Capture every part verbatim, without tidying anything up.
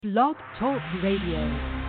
Blog Talk Radio.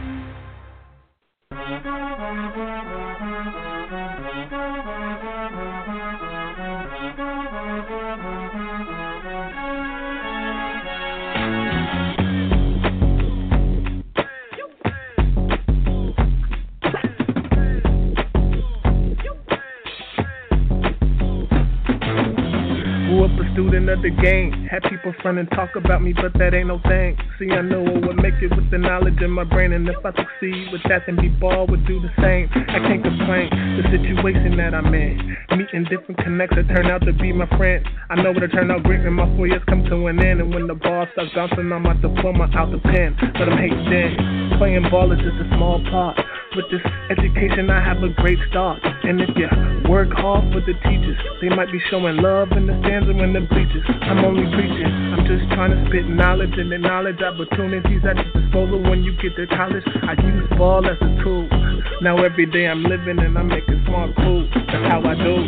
Grew up a student of the game. Had people front and talk about me, but that ain't no thing. See, I know I would make it with the knowledge in my brain, and if I succeed with that, then B-Ball would do the same. I can't complain, the situation that I'm in. Meeting different connects that turn out to be my friends. I know it'll turn out great when my four years come to an end, and when the ball starts bouncing, I'm out the diploma, out the pen. But I'm hating then. Playing ball is just a small part. With this education, I have a great start. And if you work hard for the teachers, they might be showing love in the stands and in the bleachers. I'm only preaching. I'm just trying to spit knowledge and acknowledge opportunities at your disposal when you get to college. I use ball as a tool. Now every day I'm living and I'm making smart cool. That's how I do.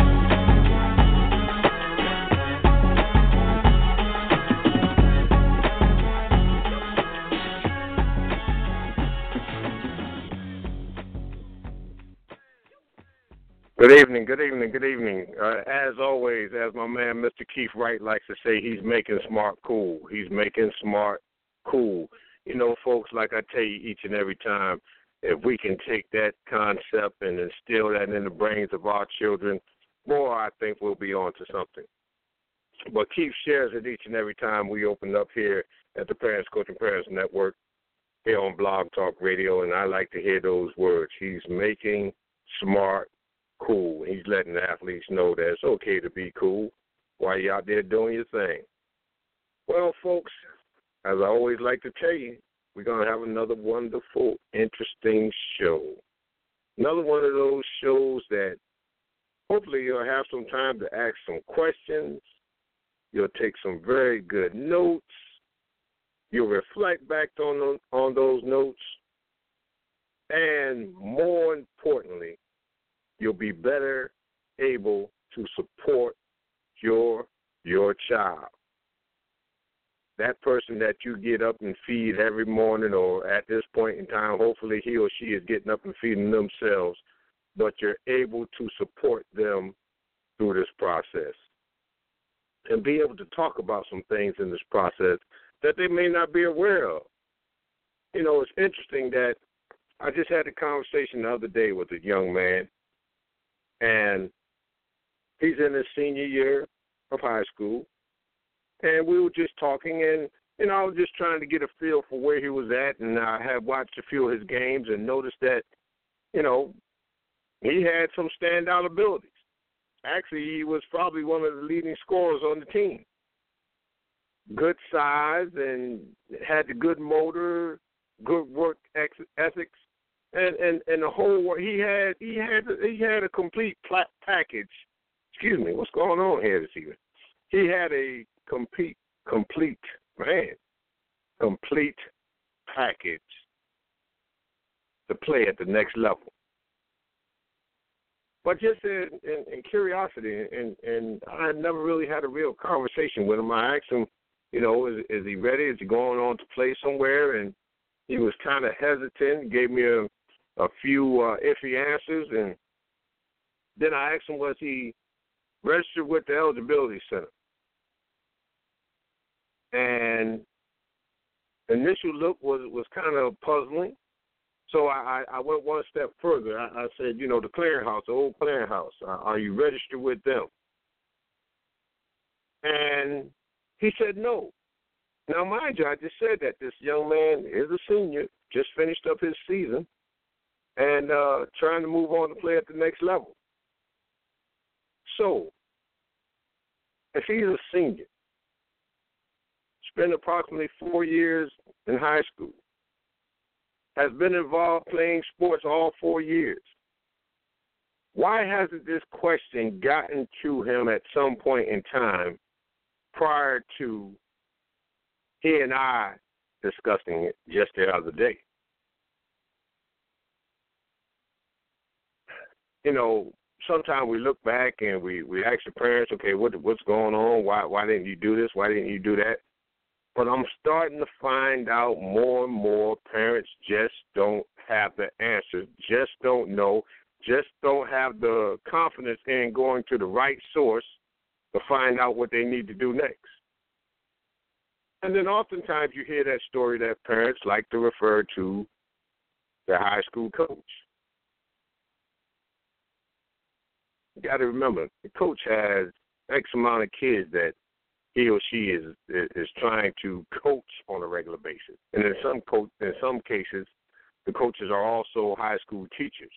Good evening, good evening, good evening. Uh, as always, as my man Mister Keith Wright likes to say, he's making smart cool. He's making smart cool. You know, folks, like I tell you each and every time, if we can take that concept and instill that in the brains of our children, boy, I think we'll be on to something. But Keith shares it each and every time we open up here at the Parents Coaching Parents Network here on Blog Talk Radio, and I like to hear those words. He's making smart cool. He's letting the athletes know that it's okay to be cool while you're out there doing your thing. Well, folks, as I always like to tell you, we're going to have another wonderful, interesting show. Another one of those shows that hopefully you'll have some time to ask some questions. You'll take some very good notes. You'll reflect back on, on those notes. And more importantly, you'll be better able to support your your child. That person that you get up and feed every morning, or at this point in time, hopefully he or she is getting up and feeding themselves, but you're able to support them through this process and be able to talk about some things in this process that they may not be aware of. You know, it's interesting that I just had a conversation the other day with a young man, and he's in his senior year of high school, and we were just talking, and, you know, I was just trying to get a feel for where he was at, and I had watched a few of his games and noticed that, you know, he had some standout abilities. Actually, he was probably one of the leading scorers on the team. Good size and had the good motor, good work ethics. And, and and the whole he had he had he had a complete pla- package. Excuse me, what's going on here this evening? He had a complete complete man complete package to play at the next level. But just in, in, in curiosity, and and I never really had a real conversation with him. I asked him, you know, is is he ready? Is he going on to play somewhere? And he was kind of hesitant. Gave me a a few uh, iffy answers, and then I asked him, was he registered with the Eligibility Center? And initial look was, was kind of puzzling, so I, I went one step further. I, I said, you know, the clearinghouse, the old clearinghouse, uh, are you registered with them? And he said no. Now, mind you, I just said that this young man is a senior, just finished up his season, and uh, trying to move on to play at the next level. So, if he's a senior, spent approximately four years in high school, has been involved playing sports all four years, why hasn't this question gotten to him at some point in time prior to he and I discussing it just the other day? You know, sometimes we look back and we, we ask the parents, okay, what what's going on? Why why didn't you do this? Why didn't you do that? But I'm starting to find out more and more parents just don't have the answers, just don't know, just don't have the confidence in going to the right source to find out what they need to do next. And then oftentimes you hear that story that parents like to refer to their high school coach. You got to remember, the coach has X amount of kids that he or she is is trying to coach on a regular basis. And in some co- in some cases, the coaches are also high school teachers.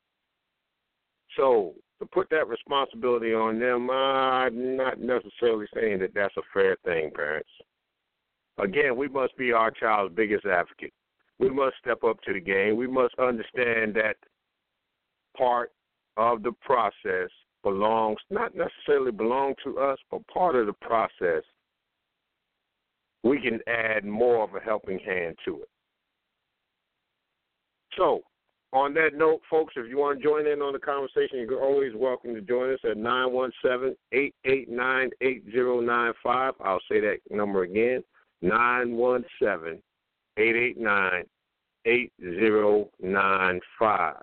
So to put that responsibility on them, I'm not necessarily saying that that's a fair thing, parents. Again, we must be our child's biggest advocate. We must step up to the game. We must understand that part of the process belongs, not necessarily belong to us, but part of the process, we can add more of a helping hand to it. So, on that note, folks, if you want to join in on the conversation, you're always welcome to join us at nine one seven, eight eight nine, eight zero nine five. I'll say that number again, nine one seven, eight eight nine, eight zero nine five.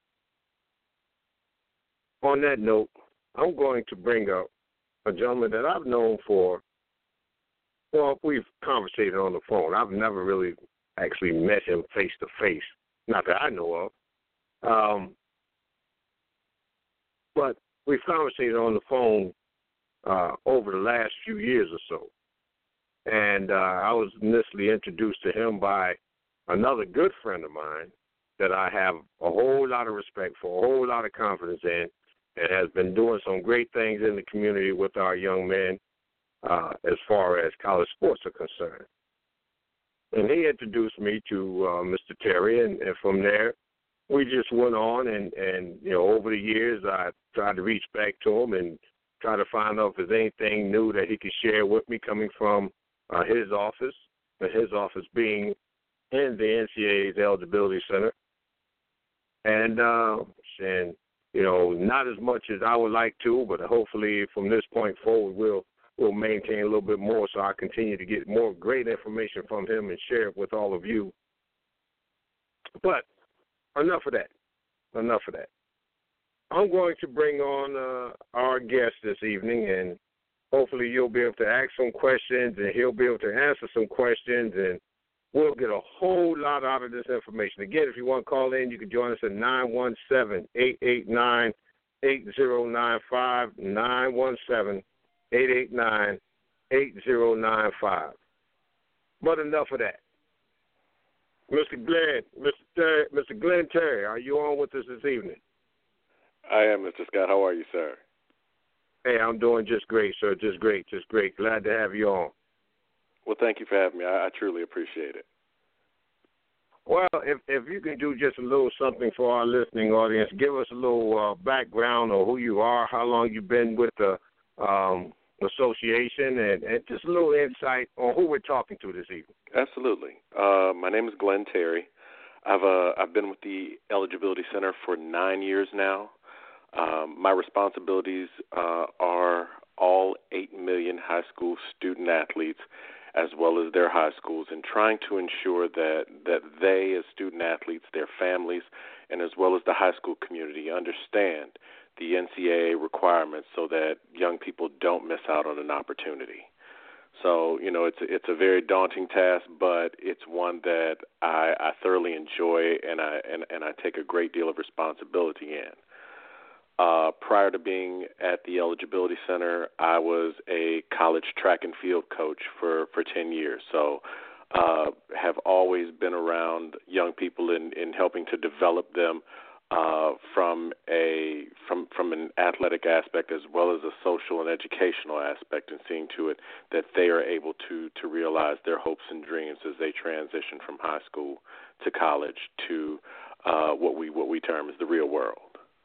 On that note, I'm going to bring up a gentleman that I've known for, well, we've conversated on the phone. I've never really actually met him face-to-face, not that I know of. Um, but we've conversated on the phone uh, over the last few years or so. And uh, I was initially introduced to him by another good friend of mine that I have a whole lot of respect for, a whole lot of confidence in, and has been doing some great things in the community with our young men uh, as far as college sports are concerned. And he introduced me to uh, Mister Terry, and, and from there we just went on, and, and, you know, over the years I tried to reach back to him and try to find out if there's anything new that he could share with me coming from uh, his office, and his office being in the N C A A's Eligibility Center. And, uh, and you know, not as much as I would like to, but hopefully from this point forward we'll we'll maintain a little bit more so I continue to get more great information from him and share it with all of you. But enough of that. Enough of that. I'm going to bring on uh, our guest this evening, and hopefully you'll be able to ask some questions and he'll be able to answer some questions, and we'll get a whole lot out of this information. Again, if you want to call in, you can join us at nine one seven, eight eight nine, eight zero nine five, nine one seven, eight eight nine, eight zero nine five. But enough of that. Mister Glenn, Mister Terry, Mister Glenn Terry, are you on with us this evening? I am, Mister Scott. How are you, sir? Hey, I'm doing just great, sir. Just great, just great. Glad to have you on. Well, thank you for having me. I, I truly appreciate it. Well, if if you can do just a little something for our listening audience, give us a little uh, background on who you are, how long you've been with the um, association, and, and just a little insight on who we're talking to this evening. Absolutely. Uh, my name is Glenn Terry. I've uh, I've been with the Eligibility Center for nine years now. Um, my responsibilities uh, are all eight million high school student athletes, as well as their high schools, and trying to ensure that, that they, as student athletes, their families, and as well as the high school community, understand the N C A A requirements so that young people don't miss out on an opportunity. So, you know, it's it's a very daunting task, but it's one that I, I thoroughly enjoy and I and, and I take a great deal of responsibility in. Uh, prior to being at the Eligibility Center, I was a college track and field coach for, for ten years. So uh, have always been around young people in, in helping to develop them uh, from a from from an athletic aspect as well as a social and educational aspect, and seeing to it that they are able to, to realize their hopes and dreams as they transition from high school to college to uh, what we what we term as the real world.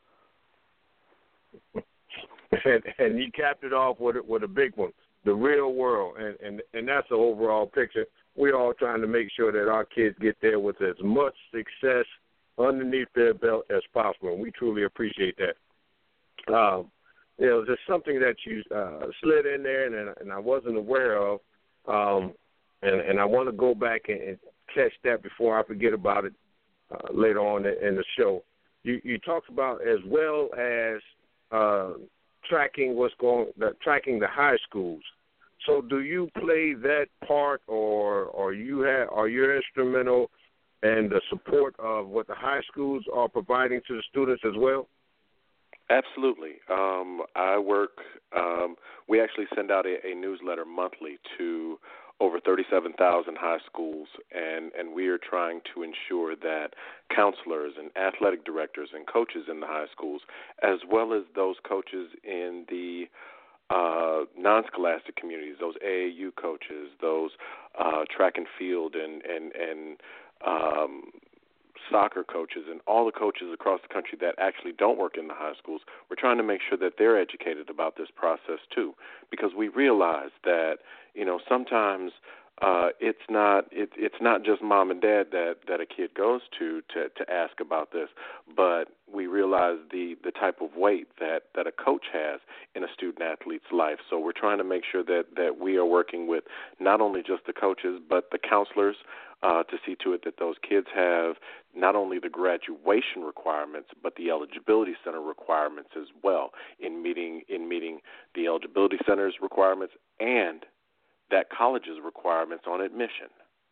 And, and you capped it off with, with a big one, the real world, and, and, and that's the overall picture. We're all trying to make sure that our kids get there with as much success underneath their belt as possible, and we truly appreciate that. Um, you know, there's something that you uh, slid in there, and, and I wasn't aware of. Um, and, and I want to go back and, and catch that before I forget about it uh, later on in the show. You, you talked about as well as uh, tracking what's going, the, tracking the high schools. So, do you play that part, or or you have, are you instrumental in the support of what the high schools are providing to the students as well? Absolutely. Um, I work. Um, we actually send out a, a newsletter monthly to over thirty-seven thousand high schools, and, and we are trying to ensure that counselors and athletic directors and coaches in the high schools, as well as those coaches in the uh, non-scholastic communities, those A A U coaches, those uh, track and field and and and um, soccer coaches, and all the coaches across the country that actually don't work in the high schools, we're trying to make sure that they're educated about this process too, because we realize that, you know, sometimes uh, it's not it, it's not just mom and dad that, that a kid goes to, to to ask about this, but we realize the, the type of weight that, that a coach has in a student athlete's life. So we're trying to make sure that, that we are working with not only just the coaches but the counselors uh, to see to it that those kids have not only the graduation requirements but the eligibility center requirements as well in meeting in meeting the eligibility center's requirements and that college's requirements on admission.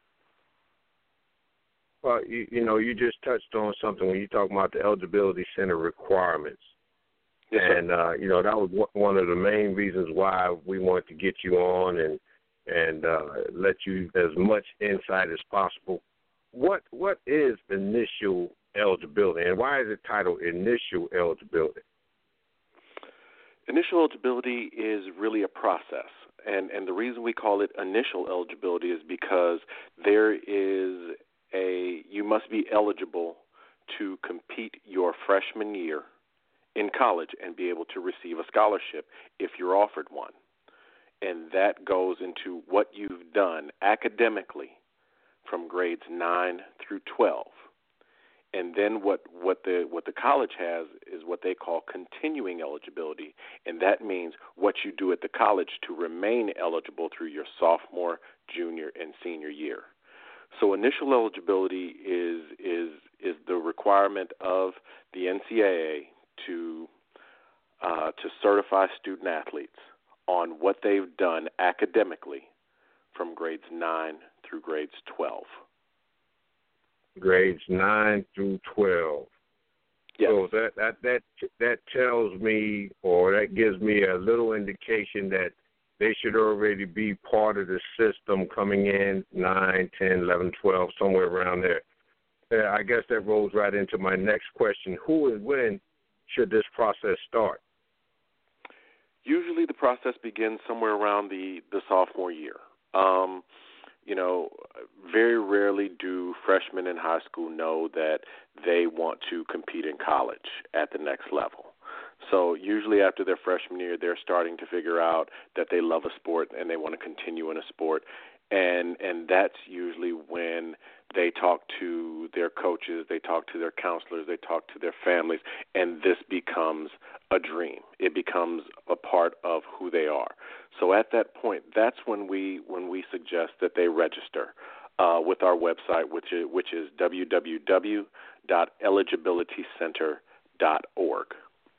Well, you, you know, you just touched on something when you talk about the eligibility center requirements. Yes, and, uh, you know, that was one of the main reasons why we wanted to get you on and and uh, let you as much insight as possible. What What is initial eligibility, and why is it titled initial eligibility? Initial eligibility is really a process. And and the reason we call it initial eligibility is because there is a you must be eligible to compete your freshman year in college and be able to receive a scholarship if you're offered one. And that goes into what you've done academically from grades nine through twelve. And then what, what the what the college has is what they call continuing eligibility, and that means what you do at the college to remain eligible through your sophomore, junior, and senior year. So initial eligibility is is is the requirement of the N C double A to uh, to certify student athletes on what they've done academically from grades nine through grades twelve. Grades nine through twelve. Yes. So that, that that that tells me, or that gives me a little indication that they should already be part of the system coming in nine, ten, eleven, twelve, somewhere around there. Uh, I guess that rolls right into my next question. Who and when should this process start? Usually the process begins somewhere around the, the sophomore year. Um, you know, very rarely do freshmen in high school know that they want to compete in college at the next level. So usually after their freshman year, they're starting to figure out that they love a sport and they want to continue in a sport. And and that's usually when they talk to their coaches, they talk to their counselors, they talk to their families, and this becomes a dream. It becomes a part of who they are. So at that point, that's when we when we suggest that they register uh, with our website, which is, which is w w w dot eligibility center dot org.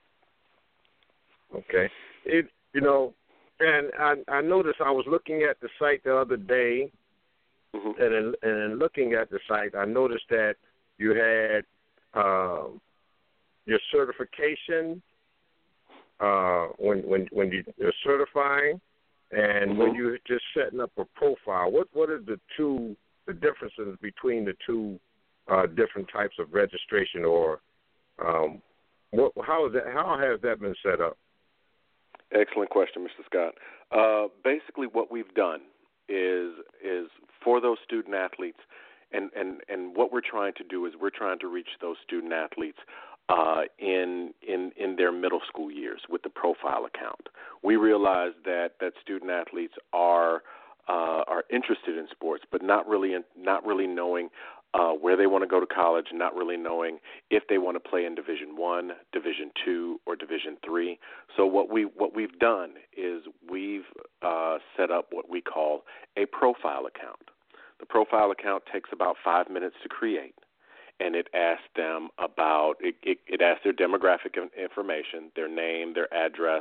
Okay. It you know, and I, I noticed I was looking at the site the other day, mm-hmm. and in, and in looking at the site, I noticed that you had uh, your certification uh, when when when you, you're certifying, and mm-hmm. when you're just setting up a profile. What what are the two the differences between the two uh, different types of registration, or um, what, how is that? How has that been set up? Excellent question, Mister Scott. Uh, basically, what we've done is is for those student athletes, and, and, and what we're trying to do is we're trying to reach those student athletes uh, in in in their middle school years with the profile account. We realize that that student athletes are uh, are interested in sports, but not really in, not really knowing uh, where they want to go to college, not really knowing if they want to play in Division One, Division Two, or Division Three. So what we what we've done is we've uh, set up what we call a profile account. The profile account takes about five minutes to create, and it asks them about it. It, it asks their demographic information, their name, their address,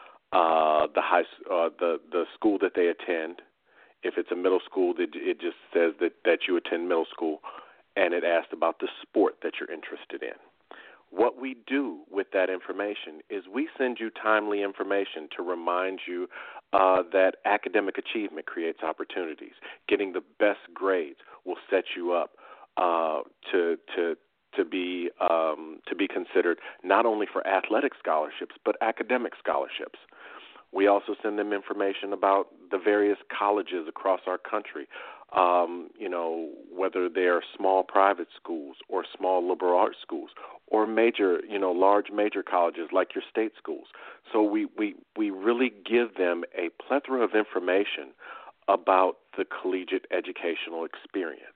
uh, the high, uh, the the school that they attend. If it's a middle school, it, it just says that, that you attend middle school, and it asks about the sport that you're interested in. What we do with that information is we send you timely information to remind you uh, that academic achievement creates opportunities. Getting the best grades will set you up uh, to to to be um, to be considered not only for athletic scholarships but academic scholarships. We also send them information about the various colleges across our country, um, you know, whether they are small private schools or small liberal arts schools or major, you know, large major colleges like your state schools. So we, we, we really give them a plethora of information about the collegiate educational experience.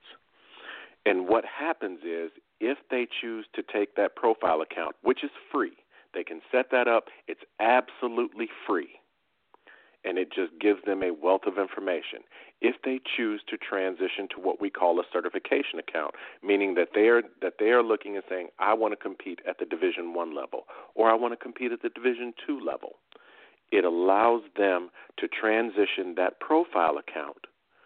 And what happens is if they choose to take that profile account, which is free, they can set that up. It's absolutely free. And it just gives them a wealth of information. If they choose to transition to what we call a certification account, meaning that they are that they are looking and saying, I want to compete at the Division One level, or I want to compete at the Division Two level, it allows them to transition that profile account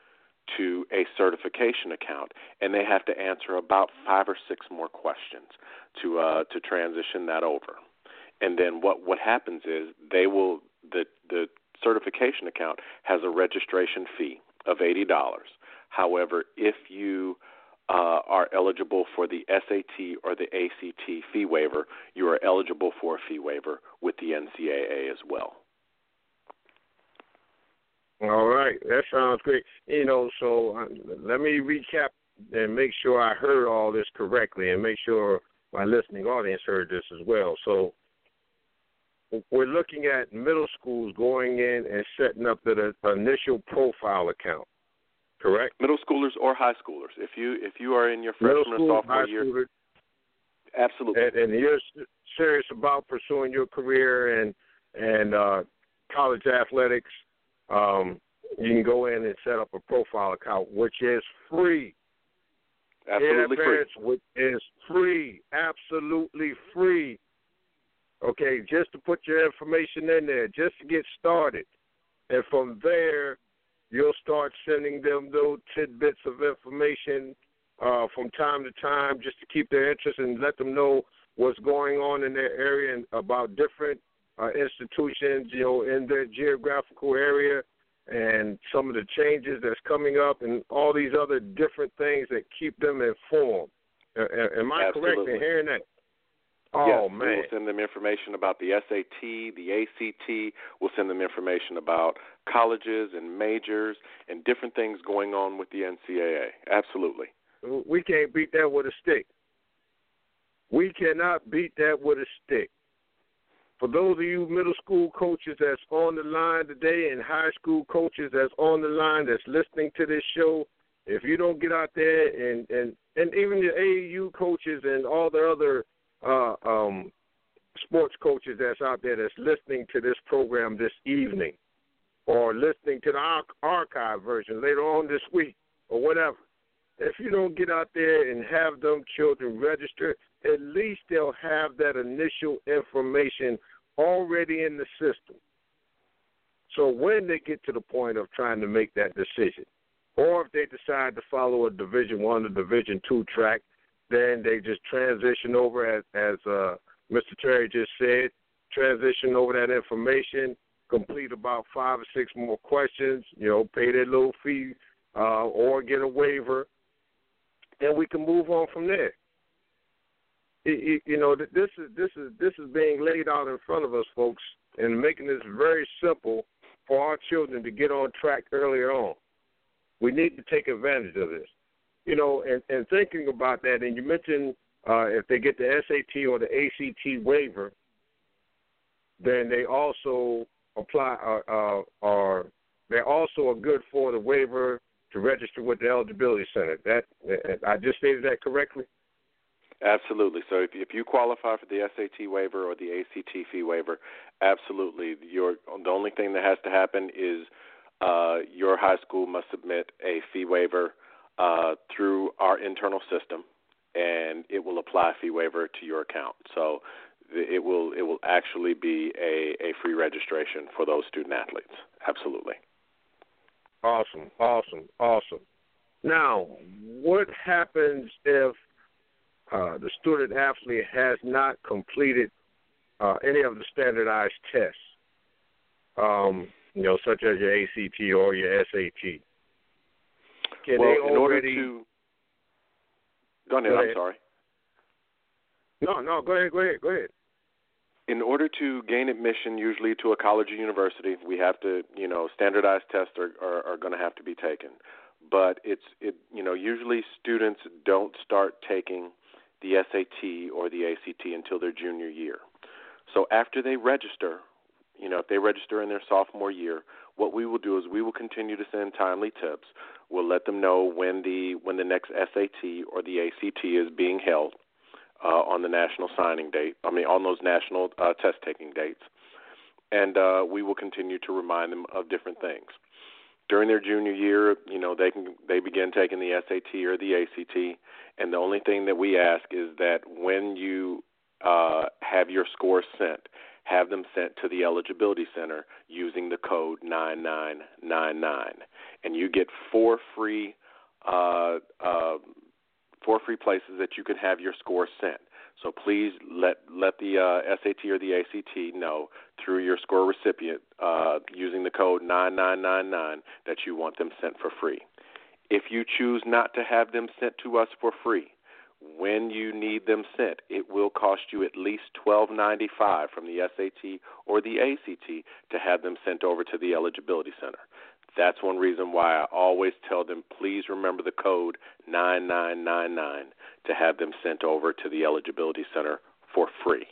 to a certification account, and they have to answer about five or six more questions to uh, to transition that over. And then what what happens is they will the the certification account has a registration fee of eighty dollars. However, if you uh, are eligible for the S A T or the A C T fee waiver, you are eligible for a fee waiver with the N C A A as well. All right, that sounds great. You know, so uh, let me recap and make sure I heard all this correctly and make sure my listening audience heard this as well. So we're looking at middle schools going in and setting up the initial profile account, correct? Middle schoolers or high schoolers. If you if you are in your freshman school, or sophomore year, schooler, absolutely. And, and you're serious about pursuing your career and and uh, college athletics, um, you can go in and set up a profile account, which is free. Absolutely yeah, free. Parents, which is free, absolutely free. Okay, just to put your information in there, just to get started. And from there, you'll start sending them those tidbits of information uh, from time to time just to keep their interest and let them know what's going on in their area and about different uh, institutions, you know, in their geographical area and some of the changes that's coming up and all these other different things that keep them informed. Uh, am I Absolutely. correct in hearing that? Oh, yes, man. We'll send them information about the S A T, the A C T. We'll send them information about colleges and majors and different things going on with the N C A A. Absolutely. We can't beat that with a stick. We cannot beat that with a stick. For those of you middle school coaches that's on the line today and high school coaches that's on the line that's listening to this show, if you don't get out there and, and, and even the A A U coaches and all the other Uh, um, sports coaches that's out there that's listening to this program this evening or listening to the arch- archive version later on this week or whatever, if you don't get out there and have them children register, at least they'll have that initial information already in the system. So when they get to the point of trying to make that decision, or if they decide to follow a Division One or Division Two track, then they just transition over, as, as uh, Mister Terry just said, transition over that information, complete about five or six more questions, you know, pay their little fee uh, or get a waiver, and we can move on from there. It, it, you know, this is this is this is being laid out in front of us, folks, and making this very simple for our children to get on track earlier on. We need to take advantage of this. You know, and, and thinking about that, and you mentioned uh, if they get the S A T or the A C T waiver, then they also apply uh, uh, or they also are good for the waiver to register with the Eligibility Center. That I just stated that correctly? Absolutely. So if, if you qualify for the S A T waiver or the A C T fee waiver, absolutely. Your, the only thing that has to happen is uh, your high school must submit a fee waiver uh, through our internal system, and it will apply a fee waiver to your account. So it will it will actually be a, a free registration for those student athletes. Absolutely. Awesome, awesome, awesome. Now, what happens if uh, the student athlete has not completed uh, any of the standardized tests, um, you know, such as your A C T or your S A T? Can well, they in order already... to... Go ahead, Go ahead. I'm sorry. No, no, go ahead, go ahead, go ahead. In order to gain admission, usually to a college or university, we have to, you know, standardized tests are, are, are going to have to be taken. But it's, it, you know, usually students don't start taking the S A T or the A C T until their junior year. So after they register, you know, if they register in their sophomore year, what we will do is we will continue to send timely tips. We'll let them know when the when the next S A T or the A C T is being held. Uh, on the national signing date, I mean, on those national uh, test-taking dates. And uh, we will continue to remind them of different things. During their junior year, you know, they can they begin taking the S A T or the A C T, and the only thing that we ask is that when you uh, have your scores sent, have them sent to the Eligibility Center using the code nine nine nine nine. And you get four free uh, uh four free places that you can have your score sent. So please let let the uh, S A T or the A C T know through your score recipient uh, using the code nine nine nine nine that you want them sent for free. If you choose not to have them sent to us for free, when you need them sent, it will cost you at least twelve ninety-five from the S A T or the A C T to have them sent over to the Eligibility Center. That's one reason why I always tell them, please remember the code nine nine nine nine to have them sent over to the Eligibility Center for free.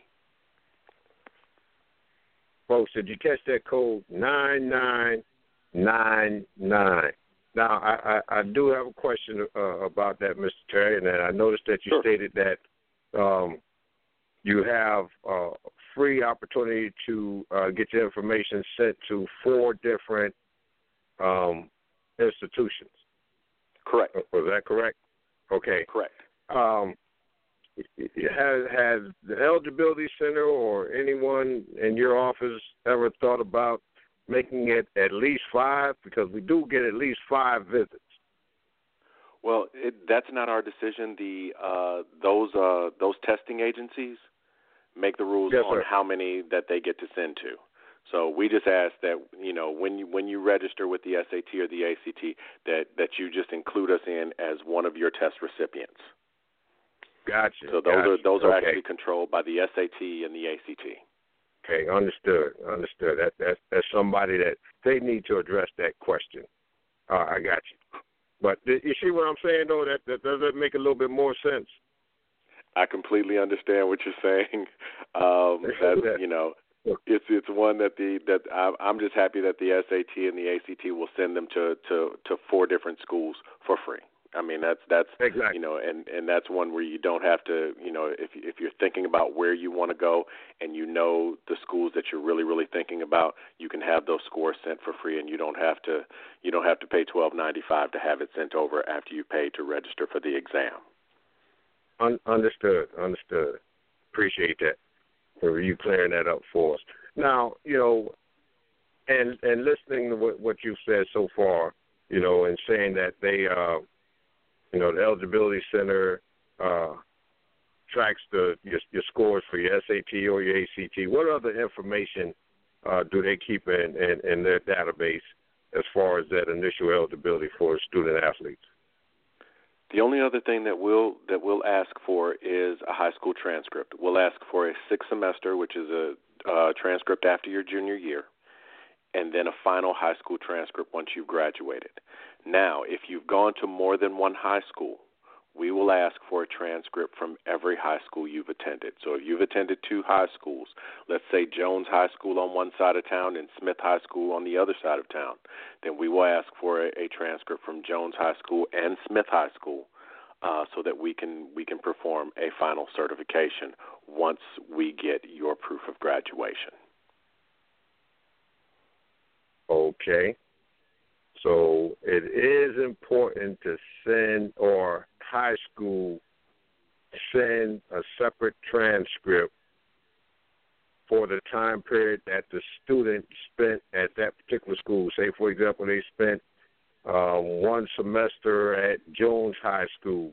Folks, did you catch that code nine nine nine nine? Now, I, I, I do have a question uh, about that, Mister Terry, and I noticed that you Sure. stated that um, you have a free opportunity to uh, get your information sent to four different Um, institutions. Correct. Was that correct? Okay. Correct. Um, has, has the Eligibility Center or anyone in your office ever thought about making it at least five? Because we do get at least five visits. Well, it, that's not our decision. The uh, those uh, those testing agencies make the rules Yes, on sir. how many that they get to send to. So we just ask that, you know, when you when you register with the S A T or the A C T, that, that you just include us in as one of your test recipients. Gotcha. So those gotcha. are those are okay. actually controlled by the S A T and the A C T. Okay, understood. Understood. That that's that's somebody that they need to address that question. Uh, I got you. But you see what I'm saying, though? That that does that make a little bit more sense? I completely understand what you're saying. Um, that you know. It's it's one that the that I, I'm just happy that the S A T and the A C T will send them to, to, to four different schools for free. I mean that's that's exactly. you know and, and that's one where you don't have to you know if if you're thinking about where you want to go and you know the schools that you're really really thinking about, you can have those scores sent for free and you don't have to you don't have to pay twelve ninety-five to have it sent over after you pay to register for the exam. Un- understood. Understood. Appreciate that. For you clearing that up for us. Now, you know, and and listening to what, what you've said so far, you know, and saying that they, uh, you know, the Eligibility Center uh, tracks the your, your scores for your S A T or your A C T. What other information uh, do they keep in, in, in their database as far as that initial eligibility for student athletes? The only other thing that we'll that we'll ask for is a high school transcript. We'll ask for a sixth semester, which is a uh, transcript after your junior year, and then a final high school transcript once you've graduated. Now, if you've gone to more than one high school, we will will ask for a transcript from every high school you've attended. So if you've attended two high schools, let's say Jones High School on one side of town and Smith High School on the other side of town, then we will ask for a, a transcript from Jones High School and Smith High School uh, so that we can we can perform a final certification once we get your proof of graduation. Okay. So it is important to send, or high school send a separate transcript for the time period that the student spent at that particular school. Say, for example, they spent um, one semester at Jones High School,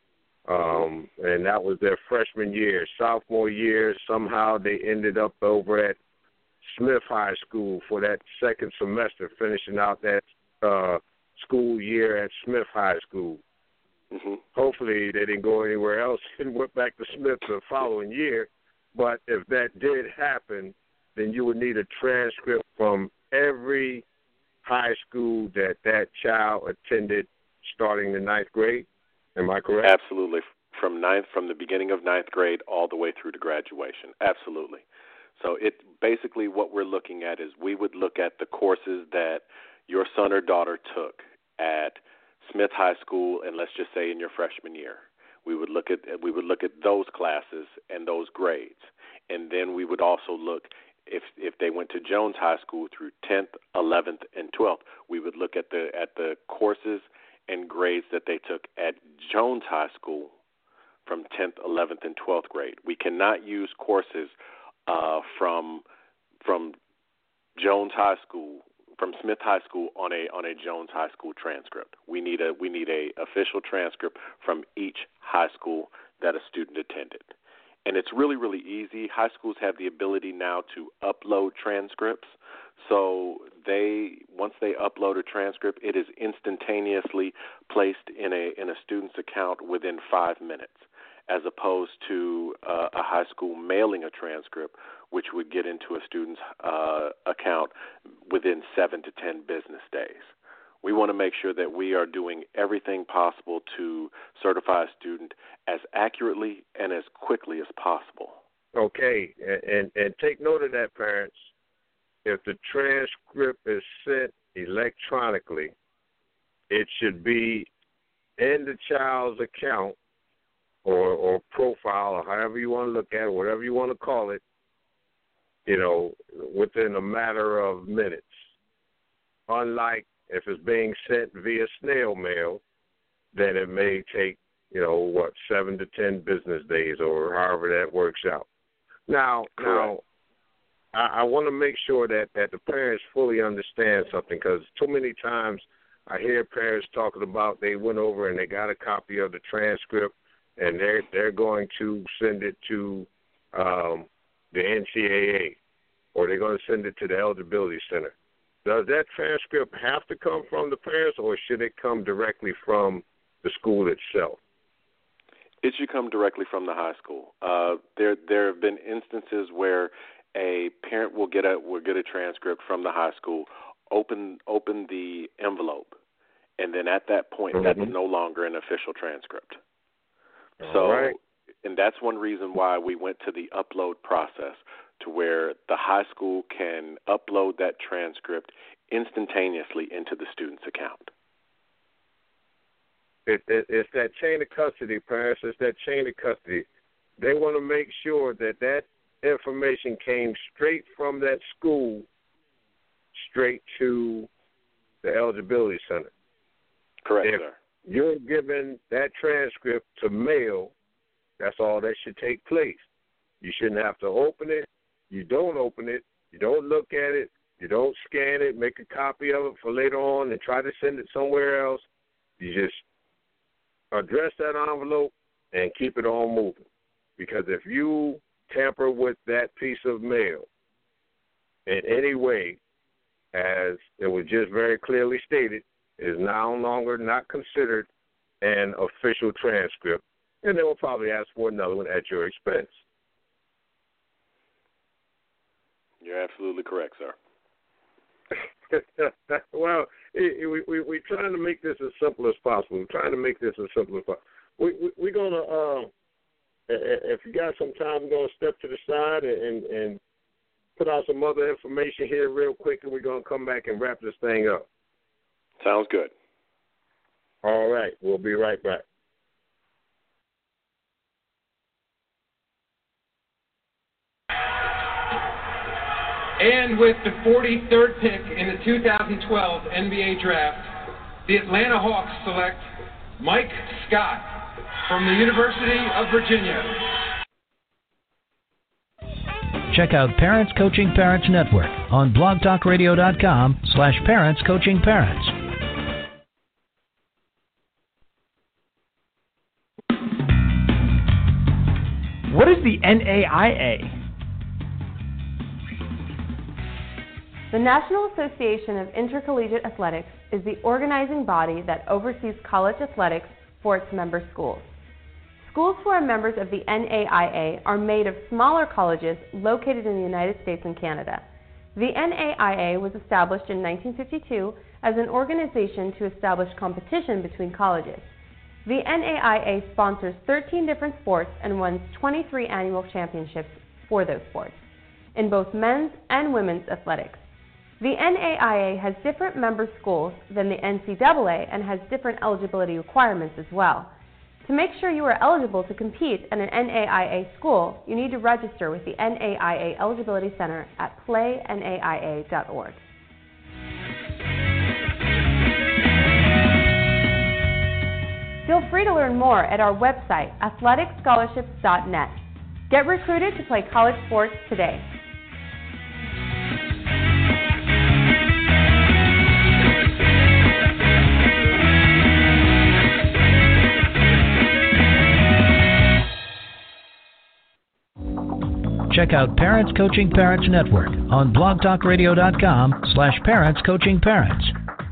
um, and that was their freshman year. Sophomore year, somehow they ended up over at Smith High School for that second semester, finishing out that uh, school year at Smith High School. Mm-hmm. Hopefully they didn't go anywhere else and went back to Smith the following year. But if that did happen, then you would need a transcript from every high school that that child attended starting the ninth grade. Am I correct? Absolutely. From ninth, from the beginning of ninth grade all the way through to graduation. Absolutely. So it basically what we're looking at is we would look at the courses that your son or daughter took at Smith High School, and let's just say in your freshman year. We would look at we would look at those classes and those grades, and then we would also look if if they went to Jones High School through tenth, eleventh, and twelfth. We would look at the at the courses and grades that they took at Jones High School from tenth, eleventh, and twelfth grade. We cannot use courses uh, from from Jones High School. From Smith High School on a on a Jones High School transcript. We need a we need a official transcript from each high school that a student attended. And it's really, really easy. High schools have the ability now to upload transcripts. So they once they upload a transcript, it is instantaneously placed in a in a student's account within five minutes, as opposed to uh, a high school mailing a transcript, which would get into a student's uh, account within seven to ten business days. We want to make sure that we are doing everything possible to certify a student as accurately and as quickly as possible. Okay, and, and take note of that, parents. If the transcript is sent electronically, it should be in the child's account or, or profile, or however you want to look at it, whatever you want to call it, you know, within a matter of minutes. Unlike if it's being sent via snail mail, then it may take, you know, what, seven to ten business days or however that works out. Now, now I, I want to make sure that, that the parents fully understand something, because too many times I hear parents talking about they went over and they got a copy of the transcript and they're, they're going to send it to um, the N C A A, or they're going to send it to the Eligibility Center. Does that transcript have to come from the parents, or should it come directly from the school itself? It should come directly from the high school. Uh, there, there have been instances where a parent will get a will get a transcript from the high school, open open the envelope, and then at that point, mm-hmm. that's no longer an official transcript. All so, right. And that's one reason why we went to the upload process, to where the high school can upload that transcript instantaneously into the student's account. It, it, it's that chain of custody, parents. It's that chain of custody. They want to make sure that that information came straight from that school straight to the Eligibility Center. Correct, if sir. You're given that transcript to mail, that's all that should take place. You shouldn't have to open it. You don't open it. You don't look at it. You don't scan it, make a copy of it for later on and try to send it somewhere else. You just address that envelope and keep it on moving. Because if you tamper with that piece of mail in any way, as it was just very clearly stated, is no longer not considered an official transcript, and they will probably ask for another one at your expense. You're absolutely correct, sir. Well, it, it, we, we, we're trying to make this as simple as possible. We're trying to make this as simple as possible. We, we, we're gonna, uh, if you got some time, we're gonna step to the side and, and, and put out some other information here real quick, and we're gonna come back and wrap this thing up. Sounds good. All right, we'll be right back. And with the forty-third pick in the two thousand twelve N B A Draft, the Atlanta Hawks select Mike Scott from the University of Virginia. Check out Parents Coaching Parents Network on blogtalkradio.com slash parents coaching parents. What is the N A I A? The National Association of Intercollegiate Athletics is the organizing body that oversees college athletics for its member schools. Schools who are members of the N A I A are made of smaller colleges located in the United States and Canada. The N A I A was established in nineteen fifty-two as an organization to establish competition between colleges. The N A I A sponsors thirteen different sports and wins twenty-three annual championships for those sports, in both men's and women's athletics. The N A I A has different member schools than the N C double A and has different eligibility requirements as well. To make sure you are eligible to compete at an N A I A school, you need to register with the N A I A Eligibility Center at play N A I A dot org. Feel free to learn more at our website, athletic scholarships dot net. Get recruited to play college sports today. Check out Parents Coaching Parents Network on blogtalkradio.com slash parents coaching parents.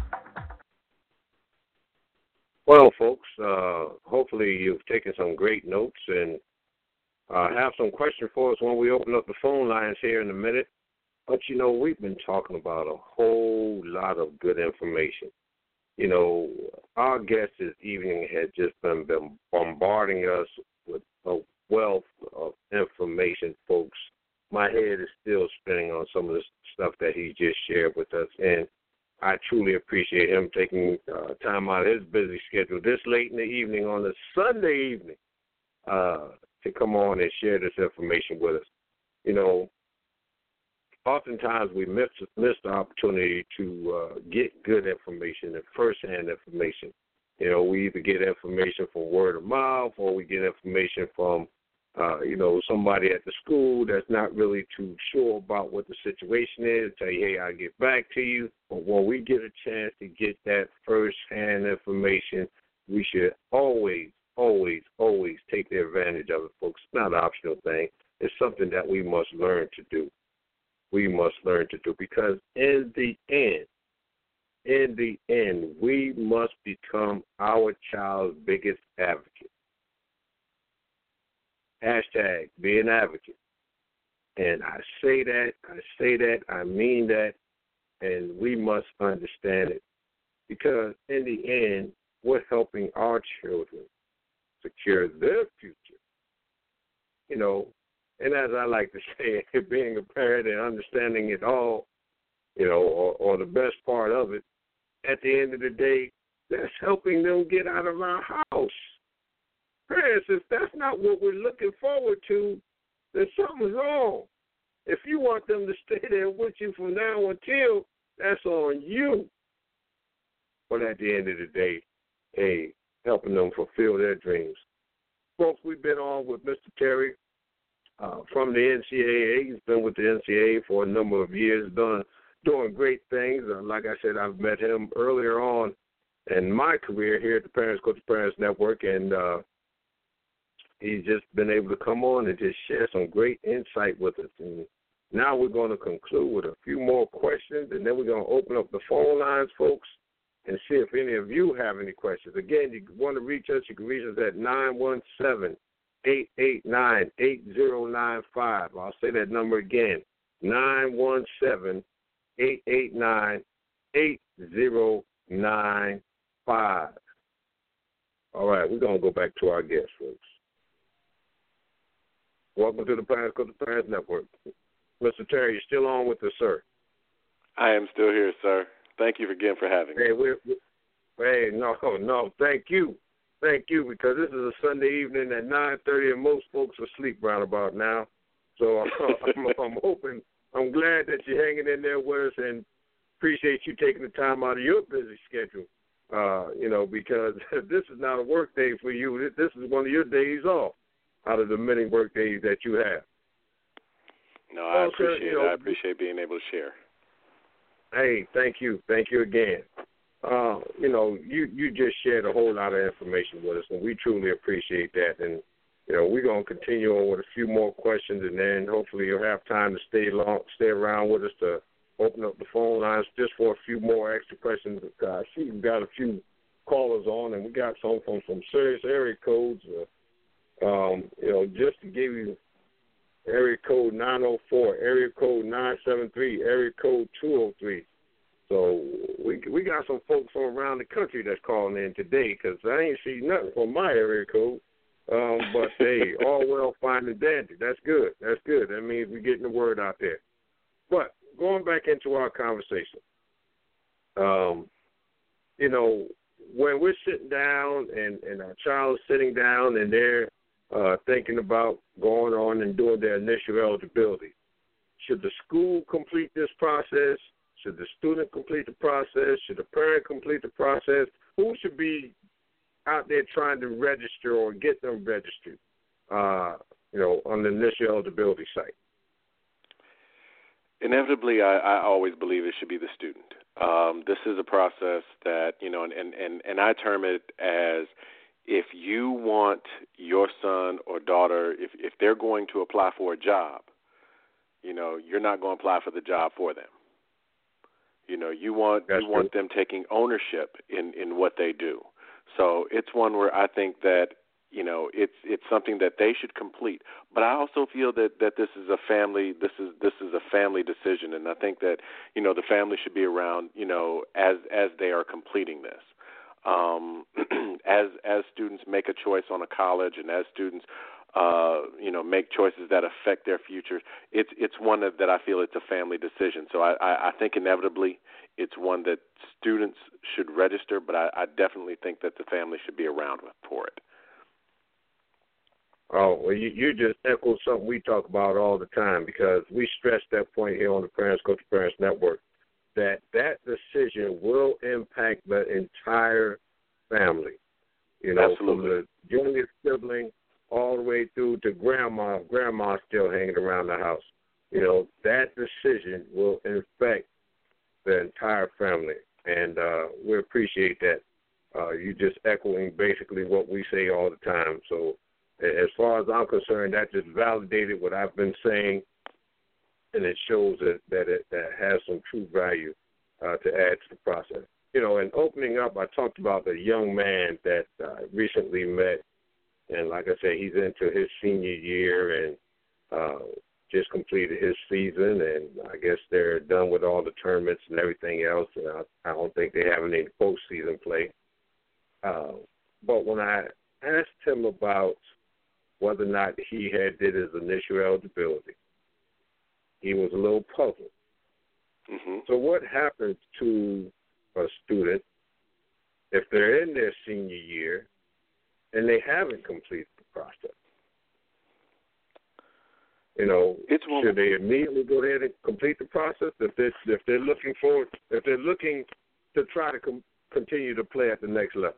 Well, folks, uh, hopefully you've taken some great notes and uh, have some questions for us when we open up the phone lines here in a minute. But, you know, we've been talking about a whole lot of good information. You know, our guest this evening has just been, been bombarding us with a wealth of information, folks. My head is still spinning on some of the stuff that he just shared with us, and I truly appreciate him taking uh, time out of his busy schedule this late in the evening on a Sunday evening uh, to come on and share this information with us. You know, oftentimes we miss, miss the opportunity to uh, get good information and first-hand information. You know, we either get information from word of mouth or we get information from Uh, you know, somebody at the school that's not really too sure about what the situation is, tell you, hey, I'll get back to you. But when we get a chance to get that first-hand information, we should always, always, always take the advantage of it, folks. It's not an optional thing. It's something that we must learn to do. We must learn to do because in the end, in the end, we must become our child's biggest advocate. Hashtag be an advocate. And I say that, I say that, I mean that, and we must understand it. Because in the end, we're helping our children secure their future. You know, and as I like to say, being a parent and understanding it all, you know, or, or the best part of it, at the end of the day, that's helping them get out of our house. Parents, if that's not what we're looking forward to, then something's wrong. If you want them to stay there with you from now until, that's on you. But at the end of the day, hey, helping them fulfill their dreams. Folks, we've been on with Mister Terry uh, from the N C double A. He's been with the N C double A for a number of years, done doing great things. Uh, like I said, I've met him earlier on in my career here at the Parents Coach Parents Network, and uh, he's just been able to come on and just share some great insight with us. And now we're going to conclude with a few more questions, and then we're going to open up the phone lines, folks, and see if any of you have any questions. Again, you want to reach us, you can reach us at nine one seven, eight eight nine, eight zero nine five. I'll say that number again, nine one seven, eight eight nine, eight zero nine five. All right, we're going to go back to our guests, folks. Welcome to the Parents Coach to Parents Network. Mister Terry, you're still on with us, sir. I am still here, sir. Thank you again for having me. Hey, we're, hey, no, no, thank you. Thank you, because this is a Sunday evening at nine thirty, and most folks are asleep round about now. So I'm, I'm hoping, I'm glad that you're hanging in there with us, and appreciate you taking the time out of your busy schedule, uh, you know, because this is not a work day for you. This is one of your days off out of the many work days that you have. No, I well, appreciate sir, you it. know, I appreciate being able to share. Hey, thank you. Thank you again. Uh, you know, you, you just shared a whole lot of information with us, and we truly appreciate that. And, you know, we're going to continue on with a few more questions, and then hopefully you'll have time to stay long, stay around with us to open up the phone lines just for a few more extra questions. Uh, I see we've got a few callers on, and we got some from some serious area codes. Uh, um, you know, just to give you area code nine oh four, area code nine seven three, area code two oh three. So we we got some folks from around the country that's calling in today, because I ain't see nothing from my area code. Um, but hey, all well, fine and dandy. That's good. That's good. That means we're getting the word out there. But going back into our conversation, um, you know, when we're sitting down and, and our child is sitting down and they're uh, thinking about going on and doing their initial eligibility, should the school complete this process? Should the student complete the process? Should the parent complete the process? Who should be out there trying to register or get them registered, uh, you know, on the initial eligibility site? Inevitably, I, I always believe it should be the student. Um, this is a process that, you know, and, and, and I term it as if you want your son or daughter, if, if they're going to apply for a job, you know, you're not going to apply for the job for them. You know, you want That's you want true. them taking ownership in, in what they do. So it's one where I think that, you know, it's it's something that they should complete. But I also feel that, that this is a family this is this is a family decision, and I think that, you know, the family should be around, you know, as as they are completing this. Um, as as students make a choice on a college, and as students uh, you know, make choices that affect their future, it's it's one that, that I feel it's a family decision. So I, I, I think inevitably it's one that students should register, but I, I definitely think that the family should be around for it. Oh, well, you, you just echoed something we talk about all the time, because we stress that point here on the Parents Coach to Parents Network, that that decision will impact the entire family. You know, Absolutely. From the youngest sibling all the way through to grandma, grandma still hanging around the house. You know, that decision will affect the entire family, and uh, we appreciate that. Uh, you just echoing basically what we say all the time. So as far as I'm concerned, that just validated what I've been saying, and it shows that, that it that has some true value uh, to add to the process. You know, in opening up, I talked about the young man that I recently met. And like I said, he's into his senior year and uh, just completed his season. And I guess they're done with all the tournaments and everything else. And I, I don't think they have any postseason play. Uh, but when I asked him about whether or not he had did his initial eligibility, he was a little puzzled. Mm-hmm. So what happens to a student if they're in their senior year and they haven't completed the process? You know, it's should they immediately go ahead and complete the process if they're, if they're looking for if they're looking to try to com- continue to play at the next level?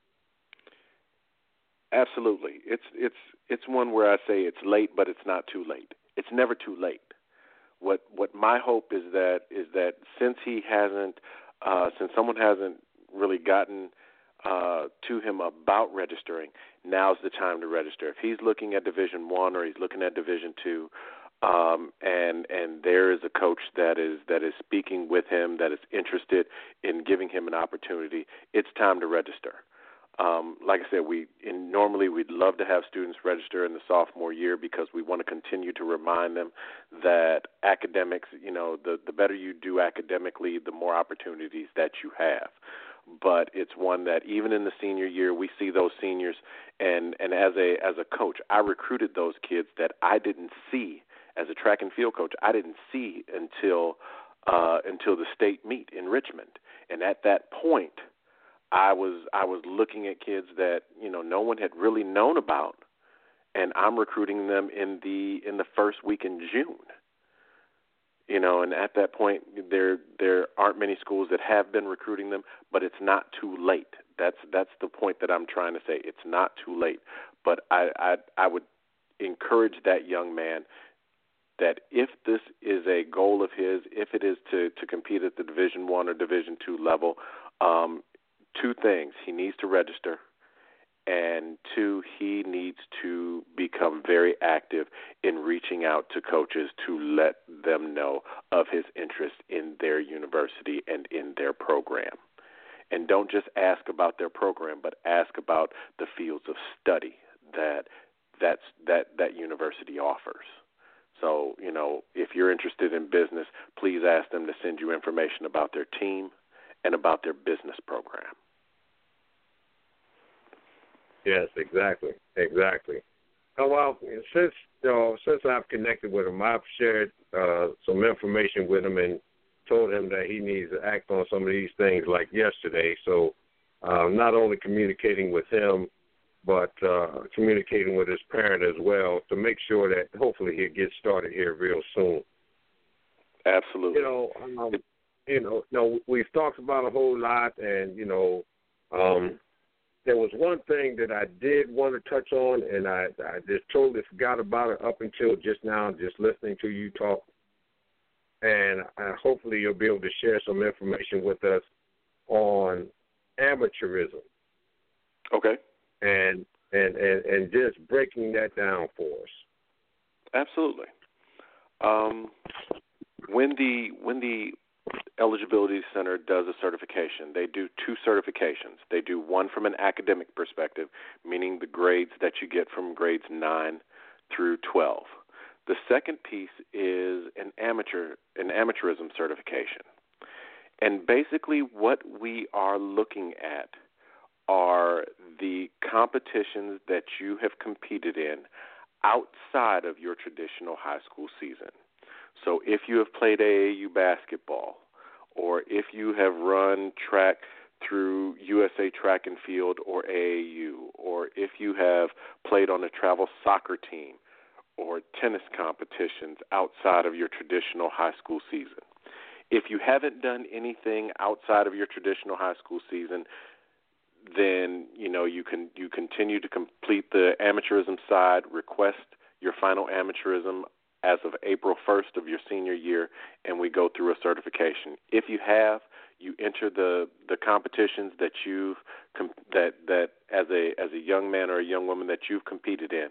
Absolutely. It's it's it's one where I say it's late, but it's not too late. It's never too late. What what my hope is that is that since he hasn't, uh, since someone hasn't really gotten uh, to him about registering, now's the time to register. If he's looking at Division One or he's looking at Division Two, um, and and there is a coach that is that is speaking with him, that is interested in giving him an opportunity, it's time to register. Um, like I said, we in, normally we'd love to have students register in the sophomore year because we want to continue to remind them that academics, you know, the, the better you do academically, the more opportunities that you have. but it's one that even in the senior year, we see those seniors, and, and as a as a coach, I recruited those kids that I didn't see as a track and field coach. I didn't see until uh, until the state meet in Richmond, and at that point, I was I was looking at kids that you know no one had really known about, and I'm recruiting them in the in the first week in June. You know, and at that point, there there aren't many schools that have been recruiting them, but it's not too late. That's that's the point that I'm trying to say. It's not too late. But I I, I would encourage that young man that if this is a goal of his, if it is to, to compete at the Division One or Division Two level, um, two things: he needs to register. And two, he needs to become very active in reaching out to coaches to let them know of his interest in their university and in their program. And don't just ask about their program, but ask about the fields of study that that's, that, that university offers. So, you know, if you're interested in business, please ask them to send you information about their team and about their business program. Yes, exactly, exactly. Oh, well, since you know, since I've connected with him, I've shared uh, some information with him and told him that he needs to act on some of these things like yesterday. So uh, not only communicating with him, but uh, communicating with his parent as well to make sure that hopefully he'll get started here real soon. Absolutely. You know, um, you know, no, we've talked about a whole lot, and you know. Um, There was one thing that I did want to touch on, and I, I just totally forgot about it up until just now, just listening to you talk. And uh, hopefully you'll be able to share some information with us on amateurism. Okay. And and, and, and just breaking that down for us. Absolutely. Um, when the when the Eligibility Center does a certification, they do two certifications. They do one from an academic perspective, meaning the grades that you get from grades nine through twelve. The second piece is an amateur, an amateurism certification. And basically what we are looking at are the competitions that you have competed in outside of your traditional high school season. So if you have played A A U basketball, or if you have run track through U S A Track and Field or A A U, or if you have played on a travel soccer team or tennis competitions outside of your traditional high school season. If you haven't done anything outside of your traditional high school season, then, you know, you can you continue to complete the amateurism side, request your final amateurism as of April first of your senior year, and we go through a certification. If you have, you enter the, the competitions that you've that that as a as a young man or a young woman that you've competed in,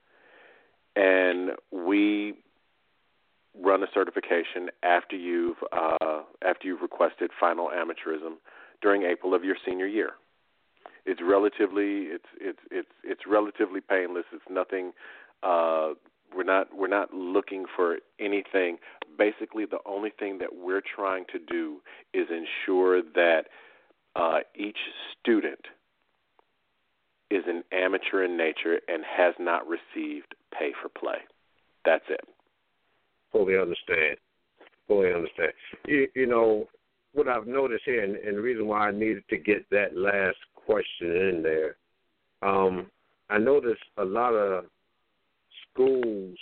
and we run a certification after you've uh, after you've requested final amateurism during April of your senior year. It's relatively it's it's it's it's relatively painless. It's nothing. Uh, We're not we're not looking for anything. Basically, the only thing that we're trying to do is ensure that uh, each student is an amateur in nature and has not received pay for play. That's it. Fully understand. Fully understand. You, you know, what I've noticed here, and, and the reason why I needed to get that last question in there, um, I noticed a lot of schools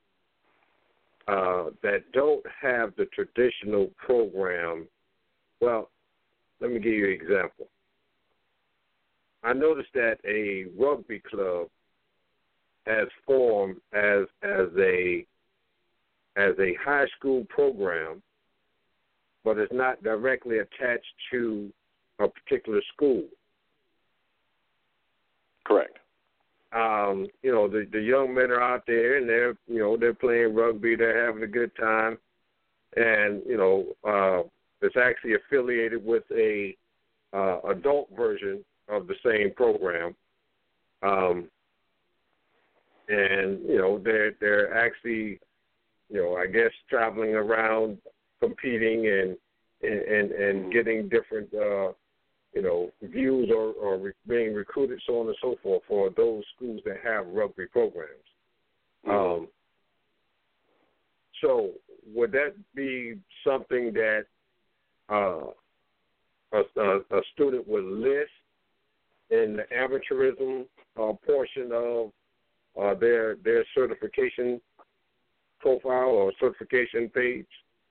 uh, that don't have the traditional program. Well, let me give you an example. I noticed that a rugby club has formed as as a as a high school program, but it's not directly attached to a particular school. Correct. Um, you know, the, the young men are out there and they're, you know, they're playing rugby, they're having a good time. And, you know, uh, it's actually affiliated with a uh, adult version of the same program. Um, and, you know, they're, they're actually, you know, I guess traveling around competing and, and, and, and getting different, uh, you know, views are, are re- being recruited, so on and so forth, for those schools that have rugby programs. Mm-hmm. Um, so would that be something that uh, a, a, a student would list in the amateurism uh, portion of uh, their their certification profile or certification page?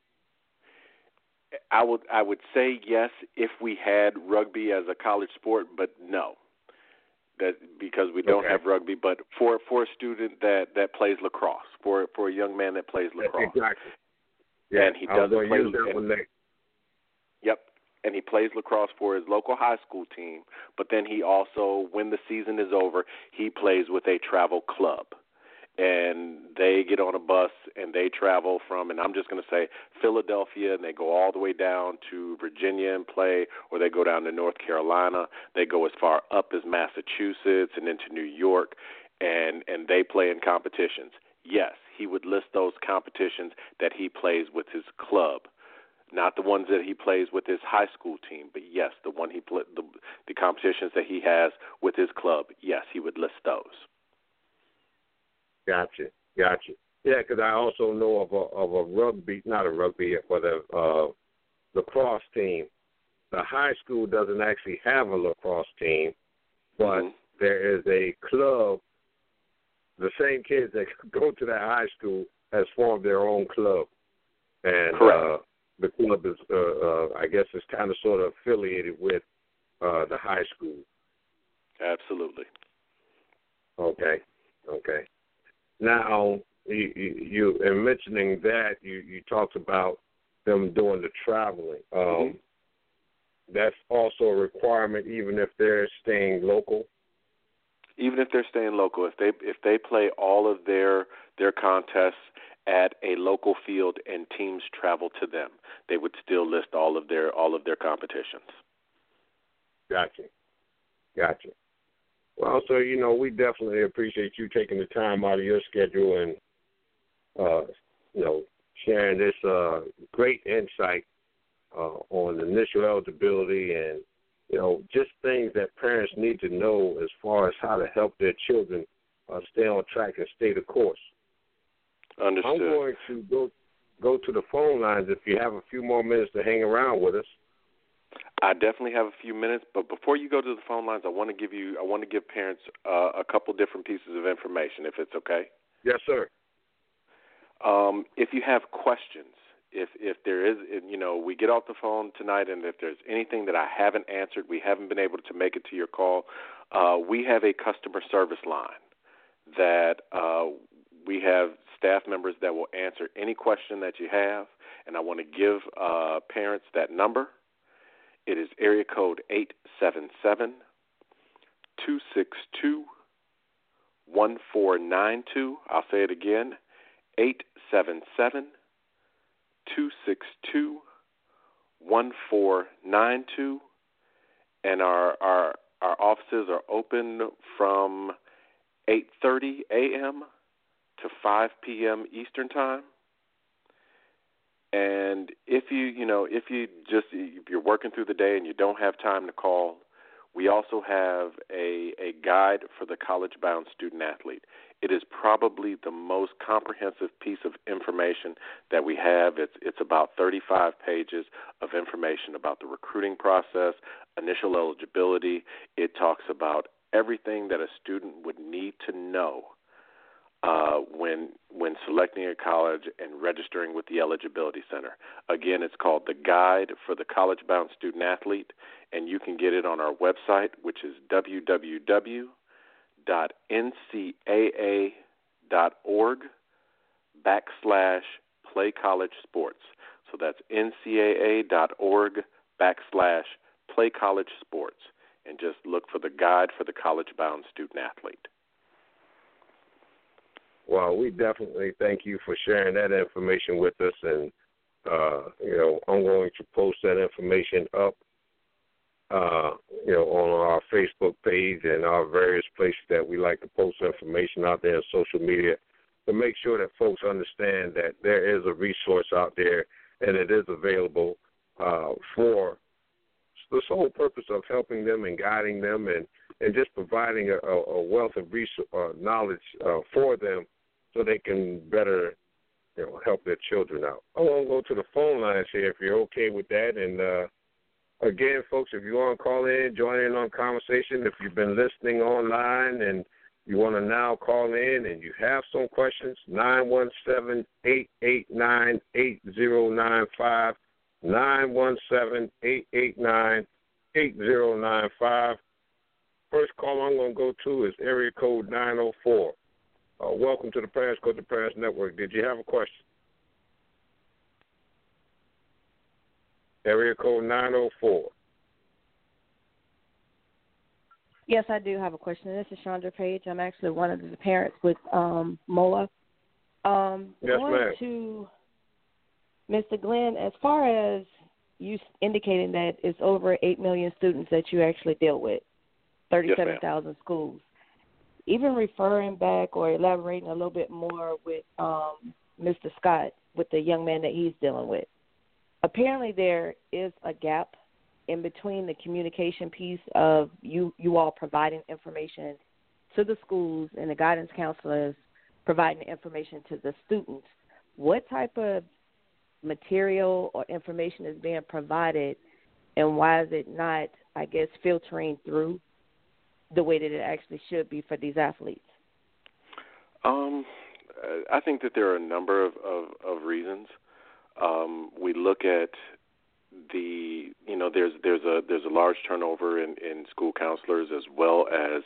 I would I would say yes if we had rugby as a college sport, but no, that because we don't okay. have rugby. But for, for a student that, that plays lacrosse, for for a young man that plays lacrosse, exactly, yeah, and he doesn't play. Use that one next. Yep, and he plays lacrosse for his local high school team. But then he also, when the season is over, he plays with a travel club. And they get on a bus and they travel from, and I'm just going to say Philadelphia, and they go all the way down to Virginia and play, or they go down to North Carolina. They go as far up as Massachusetts and into New York, and, and they play in competitions. Yes, he would list those competitions that he plays with his club, not the ones that he plays with his high school team, but yes, the one he play, the, the competitions that he has with his club. Yes, he would list those. Gotcha, gotcha. Yeah, because I also know of a of a rugby, not a rugby, but a uh, lacrosse team. The high school doesn't actually have a lacrosse team, but mm-hmm. there is a club. The same kids that go to that high school has formed their own club, and uh, the club is, uh, uh, I guess, is kind of sort of affiliated with uh, the high school. Absolutely. Okay. Okay. Now, you, you in mentioning that, you, you talked about them doing the traveling. Um, mm-hmm. That's also a requirement, even if they're staying local. Even if they're staying local, if they if they play all of their their contests at a local field and teams travel to them, they would still list all of their all of their competitions. Gotcha. Gotcha. Well, so, you know, we definitely appreciate you taking the time out of your schedule and, uh, you know, sharing this uh, great insight uh, on initial eligibility and, you know, just things that parents need to know as far as how to help their children uh, stay on track and stay the course. Understood. I'm going to go go to the phone lines if you have a few more minutes to hang around with us. I definitely have a few minutes, but before you go to the phone lines, I want to give you, I want to give parents uh, a couple different pieces of information, if it's okay. Yes, sir. Um, if you have questions, if if there is, you know, we get off the phone tonight, and if there's anything that I haven't answered, we haven't been able to make it to your call, uh, we have a customer service line that uh, we have staff members that will answer any question that you have, and I want to give uh, parents that number. It is area code eight seven seven, two six two, one four nine two. I'll say it again, eight seven seven, two six two, one four nine two. And our, our, our offices are open from eight thirty a.m. to five p.m. Eastern Time. And if you, you know, if you just, if you're working through the day and you don't have time to call, we also have a, a guide for the college-bound student-athlete. It is probably the most comprehensive piece of information that we have. It's, it's about thirty-five pages of information about the recruiting process, initial eligibility. It talks about everything that a student would need to know Uh, when when selecting a college and registering with the Eligibility Center. Again, it's called The Guide for the College-Bound Student-Athlete, and you can get it on our website, which is w w w dot n c a a dot org backslash play college sports. So that's n c a a dot org backslash play college sports, and just look for The Guide for the College-Bound Student-Athlete. Well, we definitely thank you for sharing that information with us, and, uh, you know, I'm going to post that information up, uh, you know, on our Facebook page and our various places that we like to post information out there on social media to make sure that folks understand that there is a resource out there and it is available uh, for the sole purpose of helping them and guiding them and, and just providing a, a wealth of resource, uh, knowledge uh, for them so they can better, you know, help their children out. I want to go to the phone lines here if you're okay with that. And, uh, again, folks, if you want to call in, join in on conversation. If you've been listening online and you want to now call in and you have some questions, nine one seven, eight eight nine, eight zero nine five, nine one seven, eight eight nine, eight zero nine five. First call I'm going to go to is area code nine oh four. Uh, welcome to the Parents Go to Parents Network. Did you have a question? Area code nine oh four. Yes, I do have a question. This is Chandra Page. I'm actually one of the parents with um, M O A. Um, yes, going ma'am. to Mister Glenn, as far as you indicating that it's over eight million students that you actually deal with, thirty-seven thousand yes, schools, even referring back or elaborating a little bit more with um, Mister Scott, with the young man that he's dealing with, apparently there is a gap in between the communication piece of you, you all providing information to the schools and the guidance counselors providing information to the students. What type of material or information is being provided, and why is it not, I guess, filtering through the way that it actually should be for these athletes? Um, I think that there are a number of, of, of reasons. Um, we look at the, you know, there's there's a there's a large turnover in, in school counselors as well as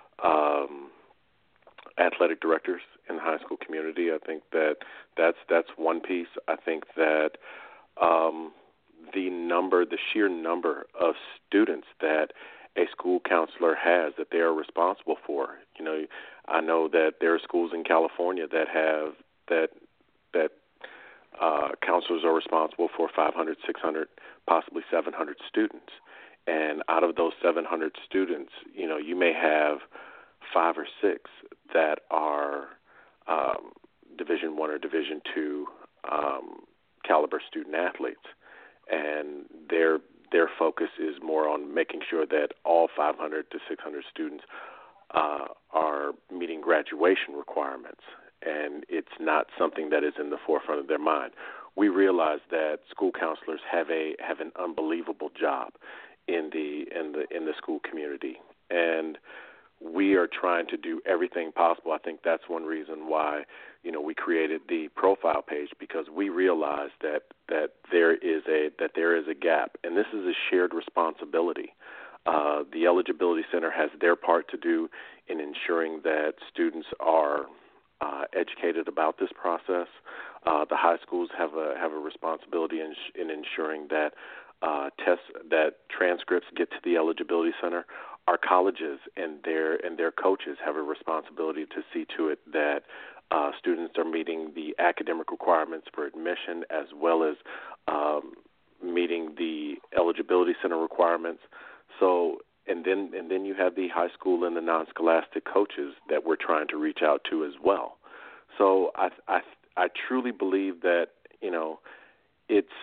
um, athletic directors in the high school community. I think that that's that's one piece. I think that um, the number, the sheer number of students that a school counselor has that they are responsible for. You know, I know that there are schools in California that have that that. Uh, counselors are responsible for five hundred, six hundred, possibly seven hundred students. And out of those seven hundred students, you know, you may have five or six that are um, Division One or Division Two um, caliber student athletes. And their their focus is more on making sure that all five hundred to six hundred students uh, are meeting graduation requirements. And it's not something that is in the forefront of their mind. We realize that school counselors have a have an unbelievable job in the in the in the school community, and we are trying to do everything possible. I think that's one reason why, you know, we created the profile page, because we realize that that there is a that there is a gap, and this is a shared responsibility. Uh, the Eligibility Center has their part to do in ensuring that students are Uh, educated about this process. Uh, the high schools have a have a responsibility in, in ensuring that uh, tests that transcripts get to the Eligibility Center. Our colleges and their and their coaches have a responsibility to see to it that uh, students are meeting the academic requirements for admission, as well as um, meeting the Eligibility Center requirements. So. And then and then you have the high school and the non-scholastic coaches that we're trying to reach out to as well. So I I, I truly believe that, you know, it's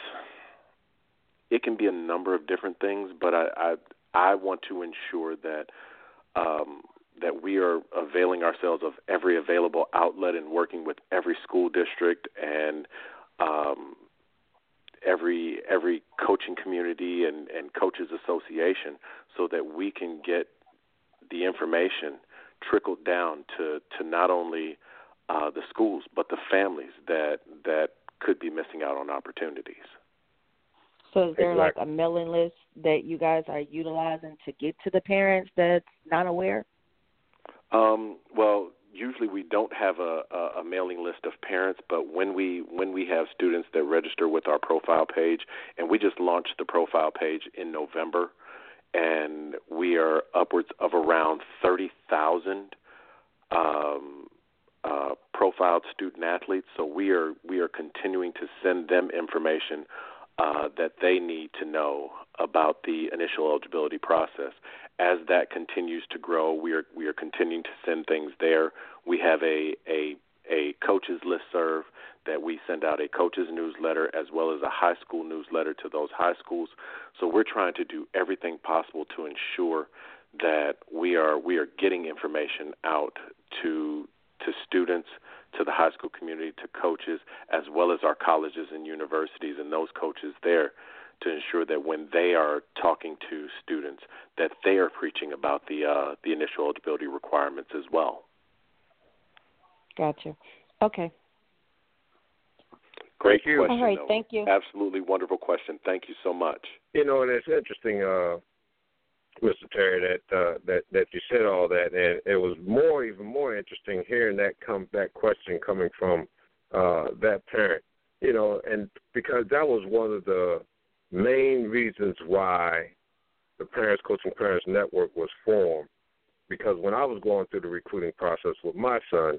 it can be a number of different things, but I I, I want to ensure that um, that we are availing ourselves of every available outlet and working with every school district and um, every every coaching community and, and coaches association, so that we can get the information trickled down to, to not only uh, the schools but the families that that could be missing out on opportunities. So is there exactly. like a mailing list that you guys are utilizing to get to the parents that's not aware? Um, well, usually we don't have a, a, a mailing list of parents, but when we when we have students that register with our profile page, and we just launched the profile page in November, and we are upwards of around thirty thousand um, uh, profiled student athletes. So we are we are continuing to send them information uh, that they need to know about the initial eligibility process. As that continues to grow, we are we are continuing to send things there. We have a a, a coaches listserv, that we send out a coaches newsletter as well as a high school newsletter to those high schools. So we're trying to do everything possible to ensure that we are we are getting information out to to students, to the high school community, to coaches, as well as our colleges and universities and those coaches there, to ensure that when they are talking to students, that they are preaching about the uh, the initial eligibility requirements as well. Gotcha. Okay. Great Thank you. question. All right, though. thank you. Absolutely wonderful question. Thank you so much. You know, and it's interesting, uh, Mister Terry, that uh, that that you said all that, and it was more, even more interesting hearing that come that question coming from uh, that parent. You know, and because that was one of the main reasons why the Parents Coaching Parents Network was formed. Because when I was going through the recruiting process with my son,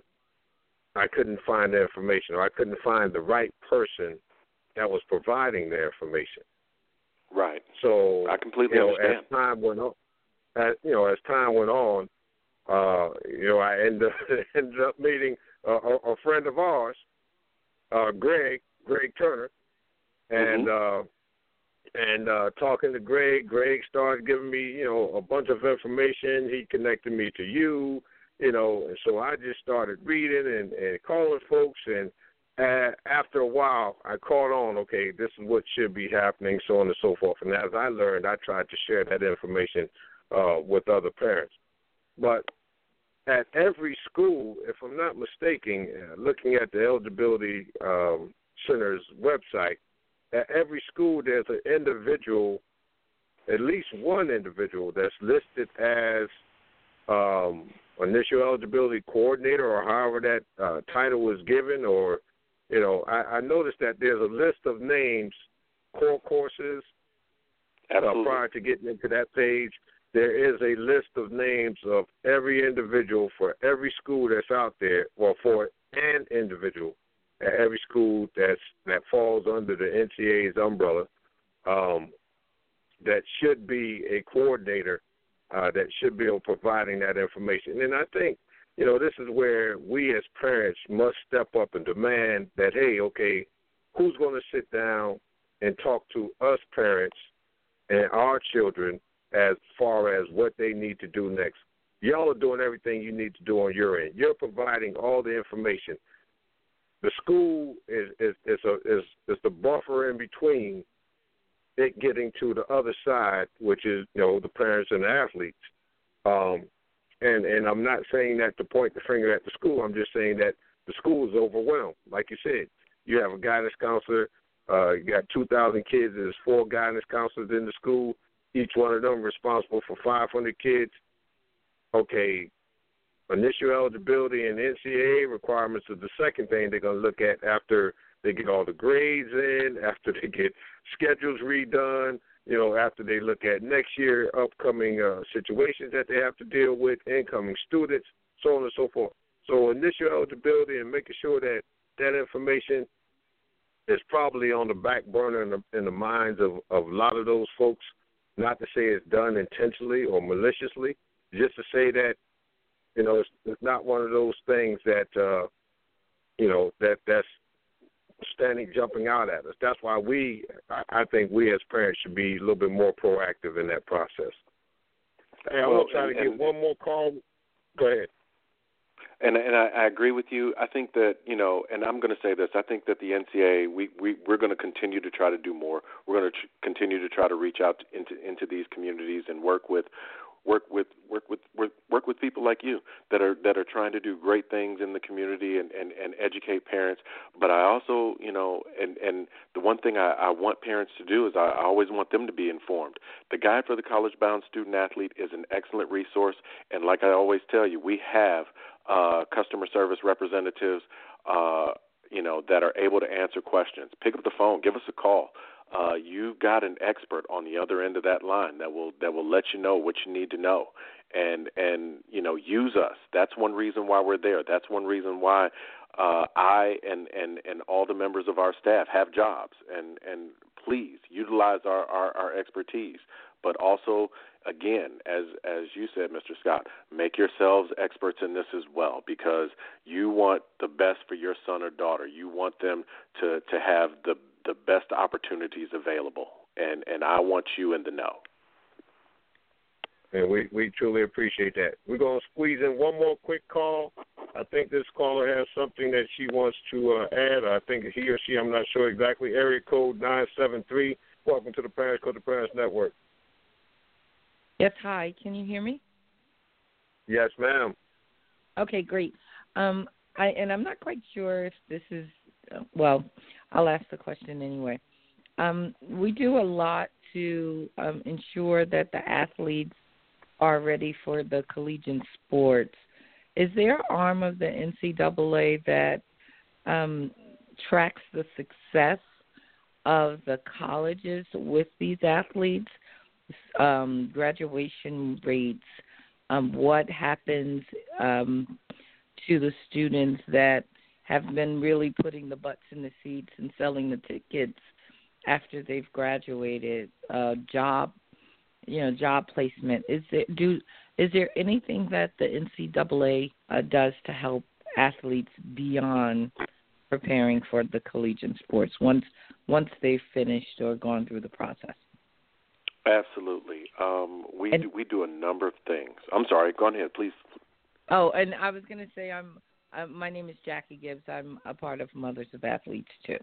I couldn't find the information, or I couldn't find the right person that was providing the information. Right. So I completely you know, understand. as time went on, as, you know, as time went on, uh, you know, I ended up, ended up meeting a, a, a friend of ours, uh, Greg, Greg Turner, and mm-hmm. uh, and uh, talking to Greg. Greg started giving me, you know, a bunch of information. He connected me to you. You know, and so I just started reading and, and calling folks, and uh, after a while, I caught on, okay, this is what should be happening, so on and so forth. And as I learned, I tried to share that information uh, with other parents. But at every school, if I'm not mistaken, uh, looking at the Eligibility um, Center's website, at every school there's an individual, at least one individual that's listed as um, initial eligibility coordinator, or however that uh, title was given, or, you know, I, I noticed that there's a list of names, core courses, uh, prior to getting into that page. There is a list of names of every individual for every school that's out there, or for an individual at every school that's that falls under the N C A A's umbrella, um, that should be a coordinator Uh, that should be providing that information. And I think, you know, this is where we as parents must step up and demand that, hey, okay, who's going to sit down and talk to us parents and our children as far as what they need to do next? Y'all are doing everything you need to do on your end. You're providing all the information. The school is is is, a, is, is the buffer in between it getting to the other side, which is, you know, the parents and the athletes. Um, and, and I'm not saying that to point the finger at the school. I'm just saying that the school is overwhelmed. Like you said, you have a guidance counselor. Uh, you got two thousand kids. There's four guidance counselors in the school, each one of them responsible for five hundred kids. Okay, initial eligibility and N C A A requirements are the second thing they're going to look at after they get all the grades in, after they get schedules redone, you know, after they look at next year upcoming uh, situations that they have to deal with, incoming students, so on and so forth. So initial eligibility and making sure that that information is probably on the back burner in the, in the minds of, of a lot of those folks, not to say it's done intentionally or maliciously, just to say that, you know, it's, it's not one of those things that, uh, you know, that that's standing, jumping out at us. That's why we, I think we as parents should be a little bit more proactive in that process. Hey, I well, want to try and, to get and, one more call. Go ahead. And and I, I agree with you. I think that, you know, and I'm going to say this, I think that the N C A A, we, we, we're going to continue to try to do more. We're going to tr- continue to try to reach out into into these communities and work with work with work with work, work with people like you that are that are trying to do great things in the community and, and, and educate parents. But I also, you know, and, and the one thing I, I want parents to do is I, I always want them to be informed. The Guide for the College-Bound Student Athlete is an excellent resource, and like I always tell you, we have uh, customer service representatives, uh, you know, that are able to answer questions. Pick up the phone, give us a call. Uh, you've got an expert on the other end of that line that will that will let you know what you need to know, and and you know, use us. That's one reason why we're there. That's one reason why uh, I and, and, and all the members of our staff have jobs. And, and please utilize our, our, our expertise, but also again, as as you said, Mister Scott, make yourselves experts in this as well, because you want the best for your son or daughter. You want them to, to have the the best opportunities available, and, and I want you in the know. And we, we truly appreciate that. We're going to squeeze in one more quick call. I think this caller has something that she wants to uh, add. I think he or she, I'm not sure exactly. Area code nine seven three. Welcome to the Parents Code the Parents Network. Yes, hi. Can you hear me? Yes, ma'am. Okay, great. Um, I and I'm not quite sure if this is, uh, well, I'll ask the question anyway. Um, we do a lot to um, ensure that the athletes are ready for the collegiate sports. Is there an arm of the N C double A that um, tracks the success of the colleges with these athletes, um, graduation rates, um, what happens um, to the students that have been really putting the butts in the seats and selling the tickets after they've graduated, uh, job, you know, job placement? Is there do is there anything that the N C double A uh, does to help athletes beyond preparing for the collegiate sports once once they've finished or gone through the process? Absolutely. Um, we and, do, we do a number of things. I'm sorry. Go ahead, please. Oh, and I was going to say I'm. Uh, my name is Jackie Gibbs. I'm a part of Mothers of Athletes too.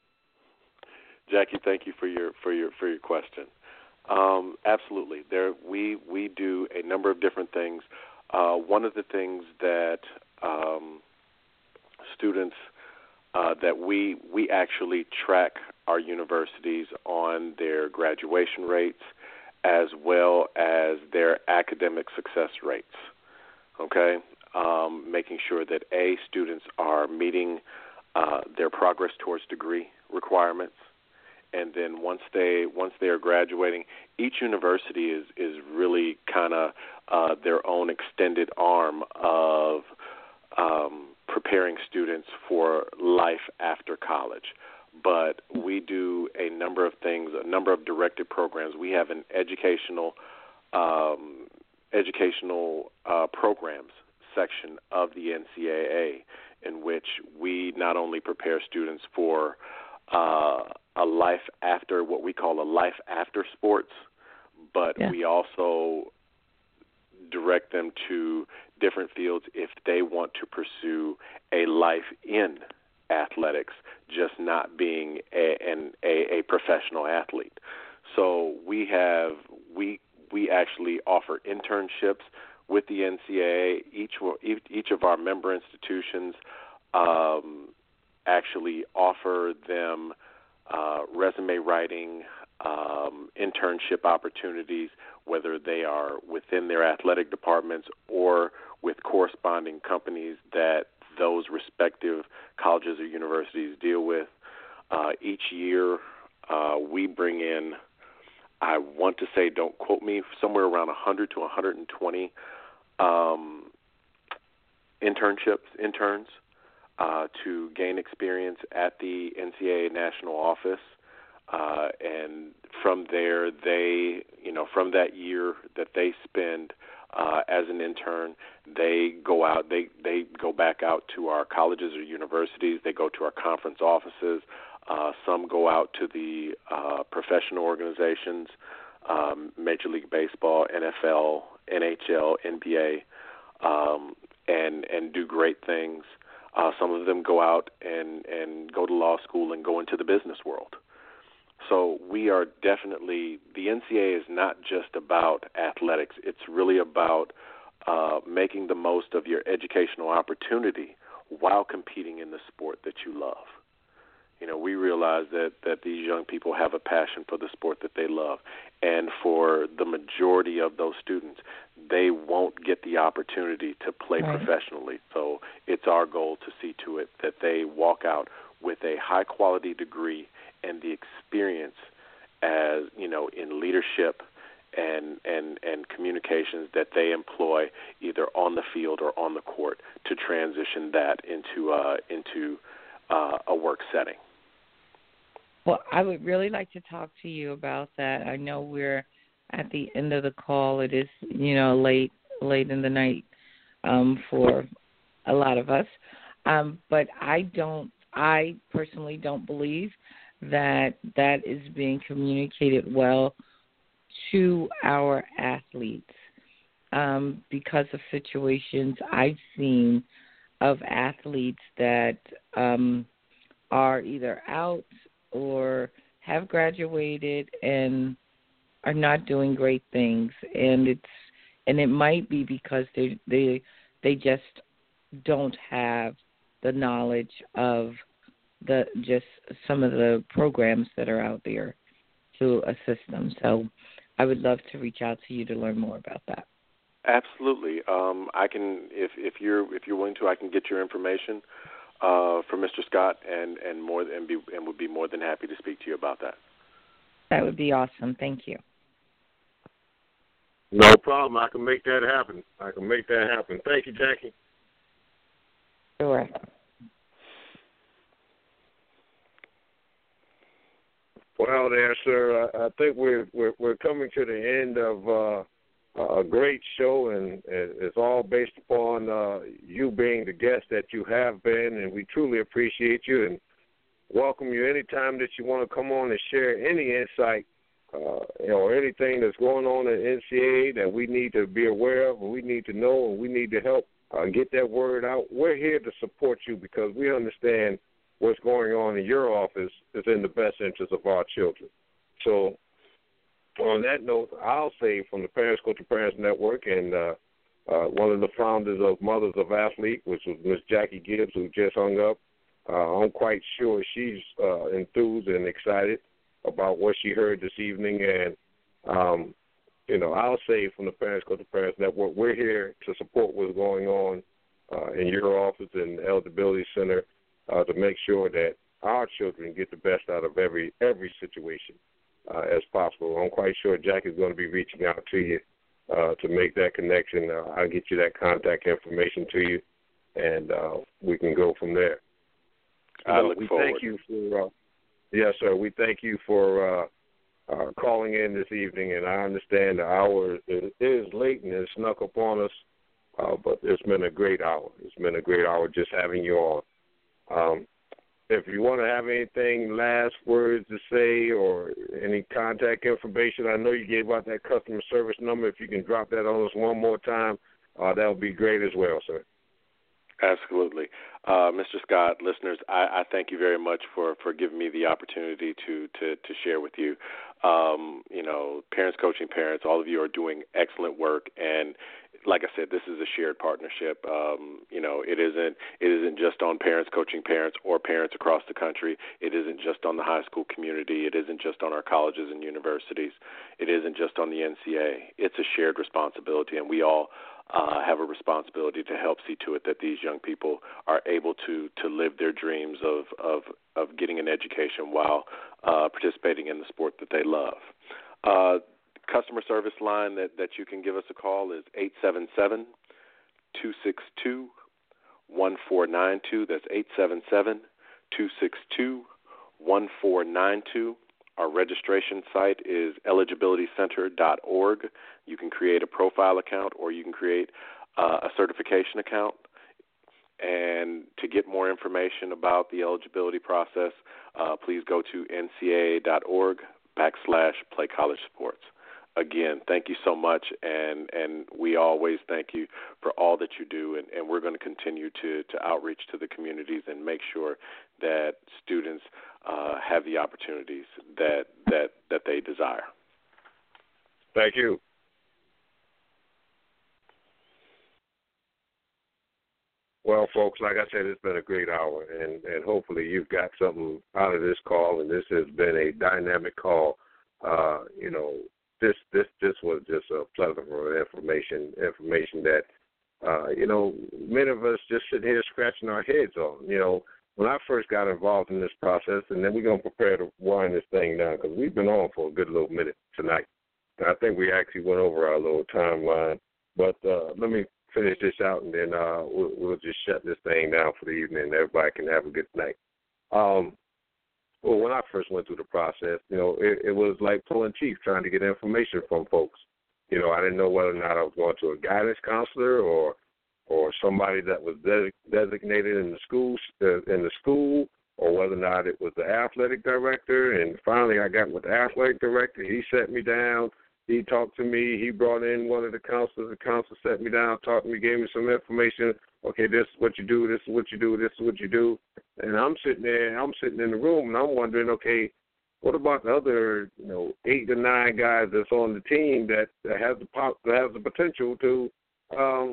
Jackie, thank you for your for your for your question. Um, absolutely. There we we do a number of different things. Uh, one of the things that um, students uh, that we we actually track our universities on their graduation rates as well as their academic success rates. Okay, um, making sure that A, students are meeting uh, their progress towards degree requirements. And then once they once they are graduating, each university is, is really kind of uh, their own extended arm of um, preparing students for life after college. But we do a number of things, a number of directed programs. We have an educational um, educational uh, programs section of the N C double A in which we not only prepare students for uh, a life after, what we call a life after sports, but yeah. we also direct them to different fields if they want to pursue a life in athletics, just not being a, an, a, a professional athlete. So we have we we actually offer internships with the N C double A. Each each of our member institutions um, actually offer them uh, resume writing, um, internship opportunities, whether they are within their athletic departments or with corresponding companies that those respective colleges or universities deal with. Uh, each year uh, we bring in, I want to say, don't quote me, somewhere around one hundred to one hundred twenty um, internships, interns, uh, to gain experience at the N C double A national office. Uh, and from there, they, you know, from that year that they spend uh, as an intern, they go out, they, they go back out to our colleges or universities. They go to our conference offices. Uh, some go out to the uh, professional organizations, um, Major League Baseball, N F L, N H L, N B A, um, and and do great things. Uh, some of them go out and, and go to law school and go into the business world. So we are definitely, the N C double A is not just about athletics. It's really about uh, making the most of your educational opportunity while competing in the sport that you love. You know, we realize that, that these young people have a passion for the sport that they love. And for the majority of those students, they won't get the opportunity to play right. professionally. So it's our goal to see to it that they walk out with a high-quality degree and the experience as, you know, in leadership and, and, and communications that they employ either on the field or on the court to transition that into uh, into uh, a work setting. Well, I would really like to talk to you about that. I know we're at the end of the call. It is, you know, late, late in the night um, for a lot of us. Um, but I don't, I personally don't believe that that is being communicated well to our athletes um, because of situations I've seen of athletes that um, are either out or have graduated and are not doing great things, and it's and it might be because they they they just don't have the knowledge of the just some of the programs that are out there to assist them. So I would love to reach out to you to learn more about that. Absolutely. Um, I can, if if you're if you're willing to, I can get your information uh, from Mister Scott, and and more and be and would be more than happy to speak to you about that. That would be awesome. Thank you. No problem. I can make that happen. I can make that happen. Thank you, Jackie. Sure. Well, there, sir. I, I think we're, we're we're coming to the end of uh, a great show, and it's all based upon uh, you being the guest that you have been, and we truly appreciate you and welcome you anytime that you want to come on and share any insight, uh, you know, anything that's going on at N C A A that we need to be aware of, and we need to know, and we need to help uh, get that word out. We're here to support you because we understand what's going on in your office is in the best interest of our children. So on that note, I'll say from the Parents Go to Parents Network and uh, uh, one of the founders of Mothers of Athlete, which was Miss Jackie Gibbs, who just hung up, uh, I'm quite sure she's uh, enthused and excited about what she heard this evening. And, um, you know, I'll say from the Parents Go to Parents Network, we're here to support what's going on uh, in your office and the Eligibility Center, Uh, to make sure that our children get the best out of every every situation uh, as possible. I'm quite sure Jack is going to be reaching out to you uh, to make that connection. Uh, I'll get you that contact information to you, and uh, we can go from there. I uh, look we forward. Thank you for, uh, yes, sir. We thank you for uh, uh, calling in this evening, and I understand the hour is, is late and it's snuck upon us, uh, but it's been a great hour. It's been a great hour just having you on. Um, if you want to have anything, last words to say or any contact information, I know you gave out that customer service number. If you can drop that on us one more time, uh, that would be great as well, sir. Absolutely. Uh, Mister Scott, listeners, I, I thank you very much for, for giving me the opportunity to, to, to share with you. Um, you know, Parents Coaching Parents, all of you are doing excellent work, and like I said, this is a shared partnership. Um, you know, it isn't it isn't just on Parents Coaching Parents or parents across the country. It isn't just on the high school community. It isn't just on our colleges and universities. It isn't just on the N C A A. It's a shared responsibility, and we all uh, have a responsibility to help see to it that these young people are able to to live their dreams of of, of getting an education while uh, participating in the sport that they love. Uh, Customer service line that, that you can give us a call is eight seven seven, two six two, one four nine two. That's eight seven seven, two six two, one four nine two. Our registration site is eligibility center dot org. You can create a profile account or you can create uh, a certification account. And to get more information about the eligibility process, uh, please go to N C A A dot org backslash play college sports. Again, thank you so much, and, and we always thank you for all that you do, and, and we're going to continue to, to outreach to the communities and make sure that students uh, have the opportunities that, that, that they desire. Thank you. Well, folks, like I said, it's been a great hour, and, and hopefully you've got something out of this call, and this has been a dynamic call. Uh, you know, This this this was just a plethora of information information that uh, you know many of us just sit here scratching our heads on. You know, when I first got involved in this process, and then we're gonna prepare to wind this thing down because we've been on for a good little minute tonight. And I think we actually went over our little timeline, but uh, let me finish this out, and then uh, we'll, we'll just shut this thing down for the evening. And everybody can have a good night. Um, well, when I first went through the process, you know, it, it was like pulling teeth trying to get information from folks. You know, I didn't know whether or not I was going to a guidance counselor or or somebody that was de- designated in the school uh, in the school, or whether or not it was the athletic director. And finally, I got with the athletic director. He sat me down. He talked to me. He brought in one of the counselors. The counselor sat me down, talked to me, gave me some information. Okay, this is what you do. This is what you do. This is what you do. And I'm sitting there. I'm sitting in the room, and I'm wondering, okay, what about the other, you know, eight to nine guys that's on the team that, that has the pop, that has the potential to, um,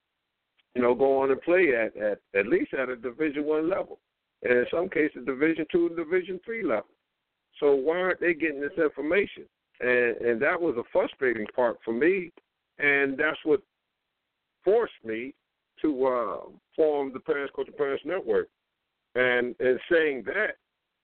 you know, go on and play at, at at least at a Division One level, and in some cases Division Two and Division Three level. So why aren't they getting this information? And and that was a frustrating part for me, and that's what forced me to uh, form the Parents Coaching Parents Network. And in saying that,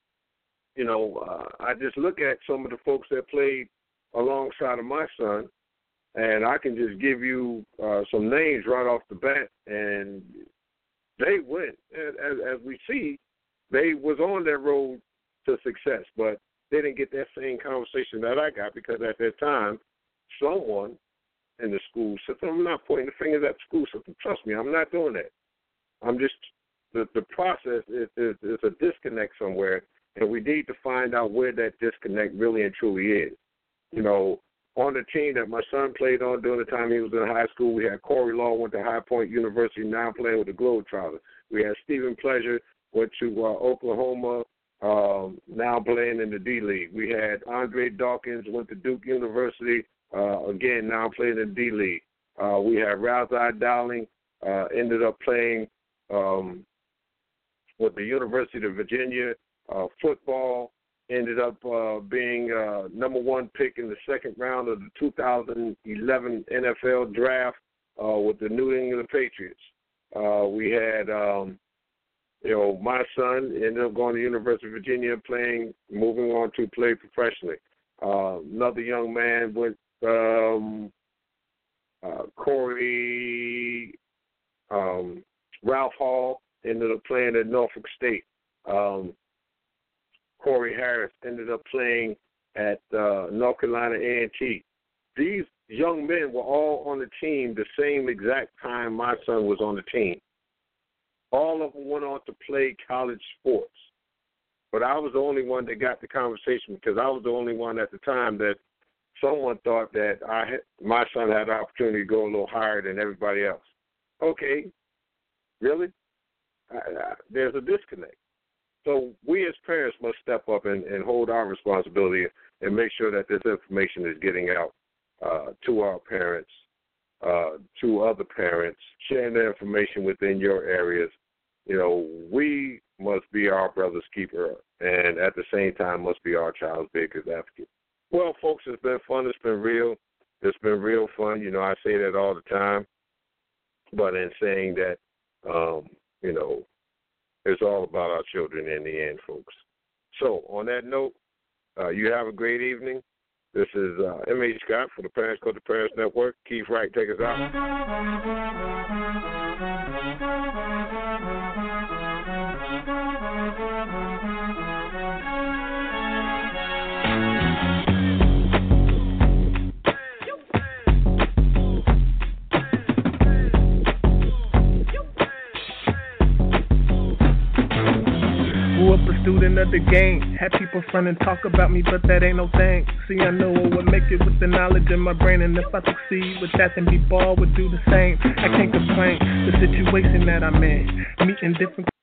you know, uh, I just look at some of the folks that played alongside of my son, and I can just give you uh, some names right off the bat, and they went. As, as we see, they was on their road to success, but they didn't get that same conversation that I got because at that time, someone in the school system, I'm not pointing the fingers at the school system. Trust me, I'm not doing that. I'm just, the, the process is, is, is a disconnect somewhere, and we need to find out where that disconnect really and truly is. You know, on the team that my son played on during the time he was in high school, we had Corey Law, went to High Point University, now playing with the Globetrotters. We had Stephen Pleasure, went to uh, Oklahoma, um, now playing in the D-League. We had Andre Dawkins, went to Duke University, uh, again, now playing in the D-League. Uh, we had Razai Dowling, uh, ended up playing um, with the University of Virginia uh, football, ended up uh, being uh, number one pick in the second round of the two thousand eleven N F L draft uh, with the New England Patriots. Uh, we had, um, you know, my son ended up going to the University of Virginia, playing, moving on to play professionally. Uh, another young man went, um, uh, Corey, um, Ralph Hall, ended up playing at Norfolk State. Um, Corey Harris ended up playing at uh, North Carolina A and T. These young men were all on the team the same exact time my son was on the team. All of them went on to play college sports. But I was the only one that got the conversation because I was the only one at the time that someone thought that I had, my son had the opportunity to go a little higher than everybody else. Okay, really? I, I, there's a disconnect. So we as parents must step up and, and hold our responsibility and make sure that this information is getting out uh, to our parents, uh, to other parents, sharing the information within your areas. You know, we must be our brother's keeper and at the same time must be our child's biggest advocate. Well, folks, it's been fun. It's been real. It's been real fun. You know, I say that all the time. But in saying that, um, you know, it's all about our children in the end, folks. So, on that note, uh, you have a great evening. This is uh, M H Scott for the Parents Coaching Parents Network. Keith Wright, take us out. Student of the game, had people front and talk about me, but that ain't no thing. See, I know I would make it with the knowledge in my brain, and if I succeed with that, then B-Ball would do the same. I can't complain, the situation that I'm in, meeting different